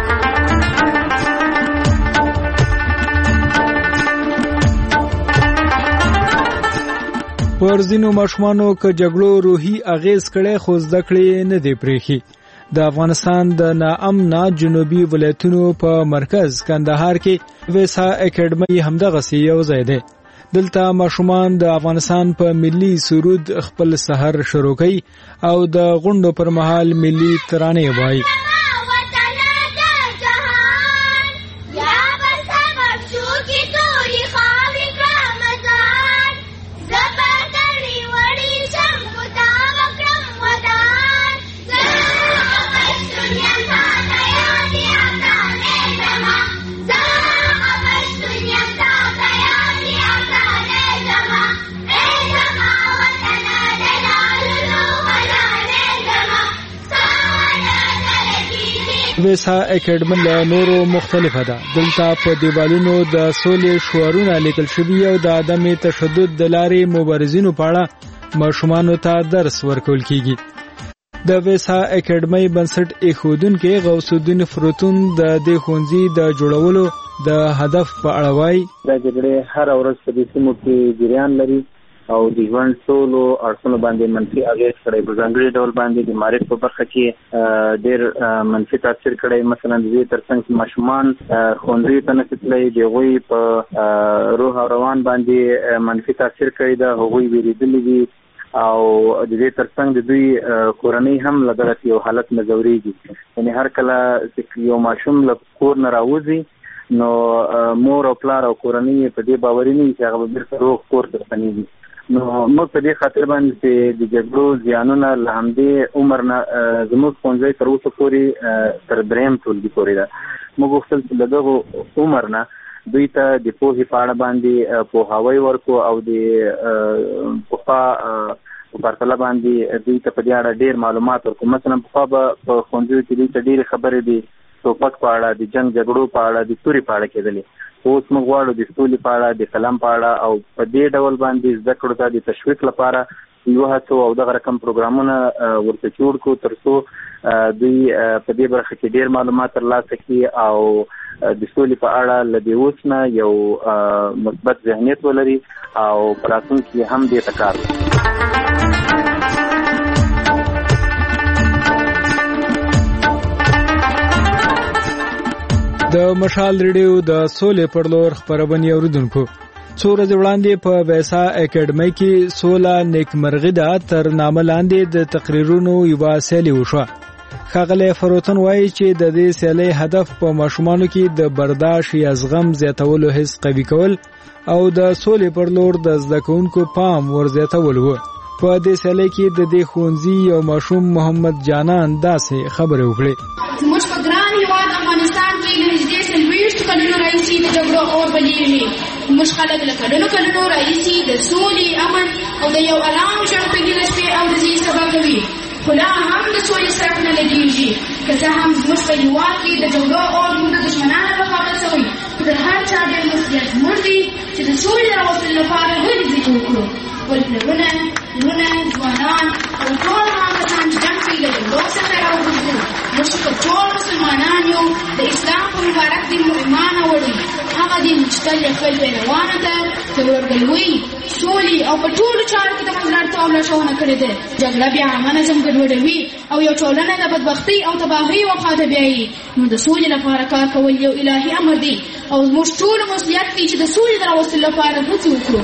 پر ځینو ماشومانو که جګړو روحي اغیز کړي خو زده کړې نه دی پرېښي. د افغانستان د ناامنه جنوبي ولایتونو په مرکز کندهار کې ویسا اکیډمي همدغسې یو ځای دی. دلته ماشومان د افغانستان په ملي سرود خپل سحر شروع کوي او د غونډو پر مهال ملي ترانې وایي. ویسا اکیډمي له نورو مختلفه ده. دلته په دیوالونو د سولې شعارونه لیکل شوي او د عدم تشدد د لارې مبارزینو په اړه ماشومانو ته درس ورکول کیږي. د ویسا اکیډمي بنسټ ایښودونکي غوث الدین فروتون د دې ښوونځي د جوړولو د هدف په اړه وایي. دا جګړې هر ورځ په دې سیمو کې جریان لري او د ژوند ټولو اړخونو باندې منفي اغېز کړی. په ځانګړي ډول باندې د معرف په برخه کې ډېر منفي تاثیر کړی. مثلا د دې ترڅنګ چې ماشومان ښوونځیو ته نشي تللی د هغوی په روح او روان باندې منفي تاثیر کړی ده. هغوی ویرېدلي دي او د دې ترڅنګ د دوی کورنۍ هم له دغسې یو حالت نه ځورېږي. یعنې هر کله چې یو ماشوم له کور نه راوځي نو مور او پلار او کورنۍ په دې باوري نه وي چې هغه به بېرته روغ کور ته ستنېږي. نو موږ په دې خاطر باندې چې د جګړو زیانونه له همدې عمر نه زموږ ښوونځی تر اوسه پورې تر درېیم ټولګي پورې ده. موږ غوښتل چې له دغو عمر نه دوی ته د پوهې په اړه باندې پوهاوی ورکړو او د پخوا په پرتله باندې دوی ته په دې اړه ډېر معلومات ورکړو. مثلا پخوا به په ښوونځیو کې دوی ته ډېرې خبرې د ټوپک په اړه د جنګ جګړو په اړه د تورې په اړه کېدلې. اوس موږ غواړو د سولې په اړه د قلم په اړه او په دې ډول باندې زده کړو ته د تشویق لپاره یو هڅو او دغه رقم پروګرامونه ورته جوړ کړو تر څو دوی په دې برخه کې ډېر معلومات ترلاسه کړي او د سولې په اړه له دې اوس نه یو مثبت ذهنیت ولري او په راتلونکي کې هم دې ته کار وکړي. د مشال ریډیو د سولې پر لور خپرونې اوریدونکو څو ورځې وړاندې په ویسا اکیډمي کې سوله نیکمرغي ده تر نامه لاندې د تقریرونو یوه سیالي وشوه. ښاغلی فروتن وایي چې د دې سیالۍ هدف په ماشومانو کې د برداشت یا زغم زیاتولو حس قوي کول او د سولې پر لور د زده کوونکو پام ورزیاتول و. په دې سیالۍ کې د دې ښوونځي یو ماشوم محمد جانان داسې خبرې وکړې. زموږ په ګران هېواد افغانستان کې له نږدې څلوېښتو کلونو راهیسې د جګړو اور بلېږي. موږ خلک له کلونو کلونو راهیسې د سولې امن او د یو ارام ژوند په ګیله شپې او ورځې سبا کوي خو لا هم د سولې سرک نه لګېږي. که څه هم زموږ په هېواد کې د جګړو اور موږ د دښمنانو لخوا بل شوی خو تر هر چا ډېر مسؤلیت زموږ دی چې د سولې راوستلو لپاره هلې ځي چې وکړو خپل پلرونه لونه ځوانان او ټول هغه کسان چې جنګ کوي له جګړو څخه راوګرځو موږ که ټول مسلمانان یو د اسلام په مبارک دین مو ایمان وړي هغه دین چې تل خپل پیروانو ته د ورورګلوۍ سولې او په ټولو چارو کې د منځلارتیا او لارښوونه کړې ده جګړه بیا عامه نظم ګډوډوي او یو ټولنه د بدبختۍ او تباهۍ وخواته بیایي نو د سولې لپاره کار کول یو الهي امر دی او موږ ټول مسؤلیت دی چې د سولې د راوستلو لپاره هڅې وکړو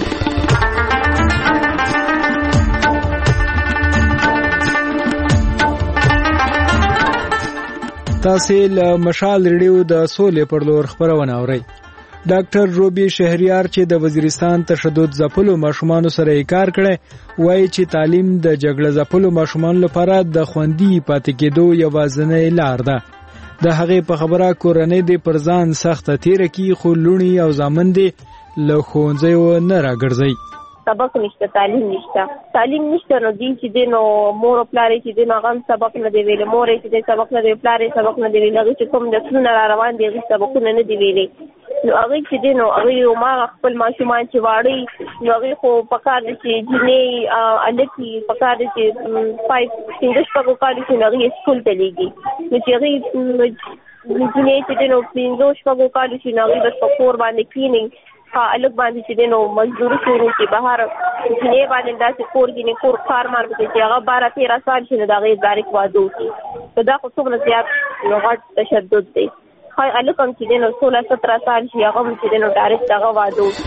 تاسې له مشال ریډیو د سولې پر لور خبرونه اورئ. ډاکټر روبي شهریار چې د وزیرستان تشدد ځپلو ماشومانو سره یې کار کړی وایي چې تعلیم د جګړه ځپلو ماشومانو لپاره د خوندي پاتې کېدو یوازینۍ لار ده. د هغې په خبره کورنۍ دې پر ځان سخته تیره کړي خو لوڼې او زامن دې له ښوونځیو نه راګرځوي. سبق نشته تعلیم نشته تعلیم نشته نو دین چې دی نو مور او پلار چې دی نو هغه سبق نه دی ویلی مور چې دی سبق نه دی پلار سبق نه دی ویلی هغې چې کوم نسلونه را روان دي هغې سبقونه نه دی ویلی نو هغې چې دی نو هغې هماغه خپل ماشومان چې واړی نو هغې خو پکار دی چې جینۍ هلکي پکار دی چې فایو پنځه شپږو کالو چې نو هغې سکول ته لیږي نو چې هغې جینۍ چې دی نو پنځو شپږو کالو چې نو هغې بس په کور باندې کښېني الګ باندې چې دی نو مزدوري شروع کړي بهر جینۍ باندې داسې کور ګینې کور کار مار کوي چې هغه باره تېره سال شي نو د هغې ډایرکټ واده وکړي نو دا خو څومره زیات یو غټ تشدد دی ښایي هلک هم چې دی نو سوله ستره سال شي هغه هم چې دی نو ډایرکټ هغه واده وکړي.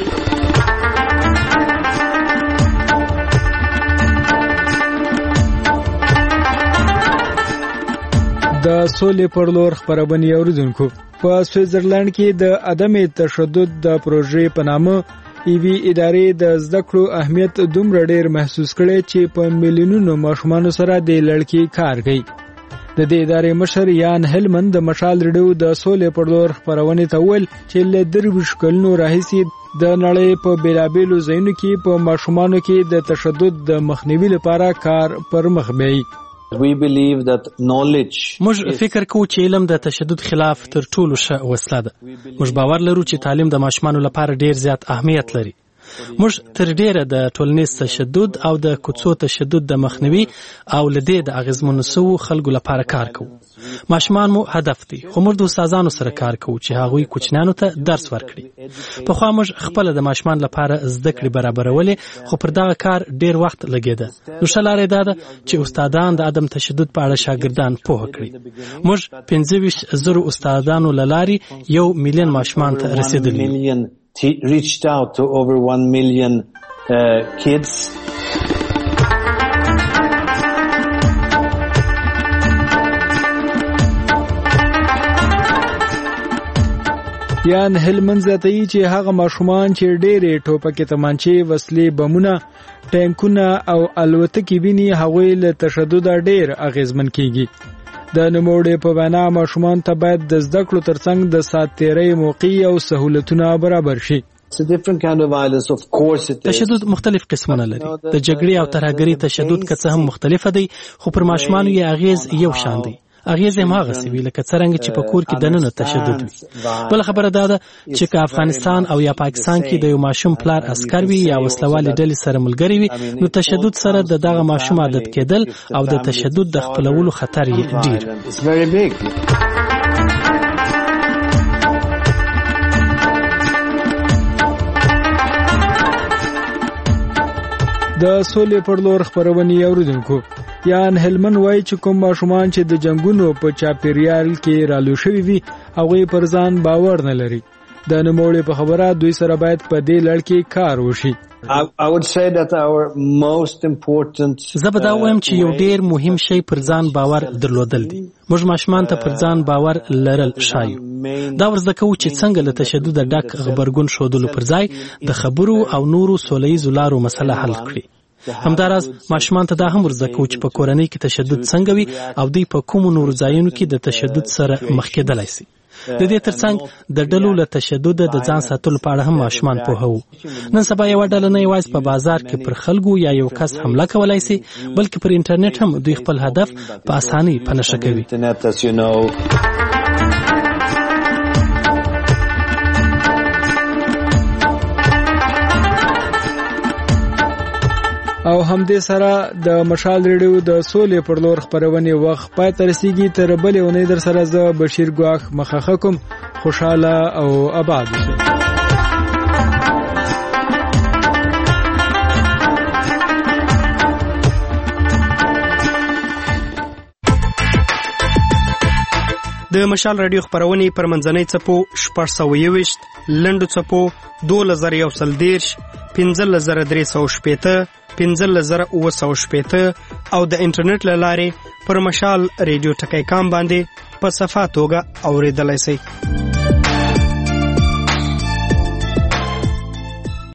د سولې پر لور خبرونه اوریدونکو په سویټزرلند کې د عدم تشدد د پروژې په نامه ایوی ادارې د زده کړو اهمیت دومره ډیر محسوس کړي چې په میلیونونو ماشومانو سره د لړکی کار کوي. د دې ادارې مشر یان هلمن د مشال ریډیو د سولې پر لور خبرونه ته ویل چې له درویش کلونو راهیسې د نړۍ په بیلابیلو ځایونو کې په ماشومانو کې د تشدد د مخنیوي لپاره کار پر مخ بیایي. We believe that knowledge موږ فکر کوو چې علم د تشدد خلاف تر ټولو ښه وسله ده. موږ باور لرو چې تعلیم د ماشومانو لپاره ډیر زیات اهمیت لري. موږ تر ډیره د ټولنیز تشدد او د کوڅو تشدد د مخنیوي او لدې د اغیزمنو سوو خلکو لپاره کار کوو. ماشومان مو هدف دي خو موږ د استادانو سره کار کوو چې هغوی کوچنیانو ته درس ورکړي. پخوا موږ خپل د ماشومان لپاره زده کړې برابرولې خو پر دغه کار ډیر وخت لګیده. نو ښه لاره دا ده چې استادان د عدم تشدد په اړه شاګردان پوه کړي. موږ پنځه ویشت زرو استادانو له لارې یو میلیون ماشومان ته رسیدلي. reached out to over one million uh, kids. یان هلمن زیاتوي چې هغه ماشومان چې ډېرې ټوپکې تمانچې وسلې بمونه ټانکونه او الوتکې ویني هغوی له تشدد ډېر اغیزمن کیږي. د نوموړي په وینا ماشومان ته باید د زده کړو ترڅنګ د سات تیرۍ موقع او سهولتونه برابر شي. تشدد مختلف قسمونه لري. د جګړې او ترهګرۍ تشدد که څه هم مختلفه دی خو پر ماشومانو یې اغیز یو شان دی. اغیز یې هماغسې وي لکه څرنګه چې په کور کې دننه تشدد وي. بله خبره دا ده چې که افغانستان او یا پاکستان کې د یو ماشوم پلار عسکر وي یا وسلوالې ډلې سره ملګری وي نو تشدد سره د دغه ماشوم عادت کېدل او د تشدد د خپلولو خطر یې ډیر. د سولې پر لور خبرونه اوریدونکو یان هلمن وایي چې کوم ماشومان چې د جنگونو په چاپیریال کې رالو شوي وي هغوی پر ځان باور نه لري. د نوموړي په خبره دوی سره باید په دې لړ کې کار وشي. زه به دا وایم چې یو ډیر مهم شی پر ځان باور درلودل دي. موږ ماشومان ته پر ځان باور لرل شایو. دا ورزده کوو چې څنګه له تشدد ډک غبرګون ښودلو پر ځای د خبرو او نورو سولیزو لارو مسله حل کړي. همداراز ماشومان ته دا هم ورزده کوو چې په کورنۍ کې تشدد څنګه وي او دوی په کومو نورو ځایونو کې د تشدد سره مخ کېدلی سي. د دې ترڅنګ د ډلو له تشدد د ځان ساتلو په اړه هم ماشومان پوهوو. نن سبا یوه ډله نه یوازې په بازار کې پر خلکو یا یو کس حمله کولی سي بلکې پر انټرنیټ هم دوی خپل هدف په اسانۍ په نښه کوي. او همدې سره د مشال ریډیو د سولې پر لور خبرونه وخت پای تر رسیدي تر بلې ونې در سره ز بشیر ګواخ مخخه کوم خوشاله او آباد اوسئ. د مشال رادیو خبرونه پر منځنۍ چپو شپږ سوه یوویشت، لنډو چپو دولس زره یو سل دېرش، پنځلس زره درې سوه شپېته، پنځلس زره اووه سوه شپېته او د انټرنیټ له لارې پر مشال رادیو ټکی کام باندې په صفه توګه اورېدلی شئ.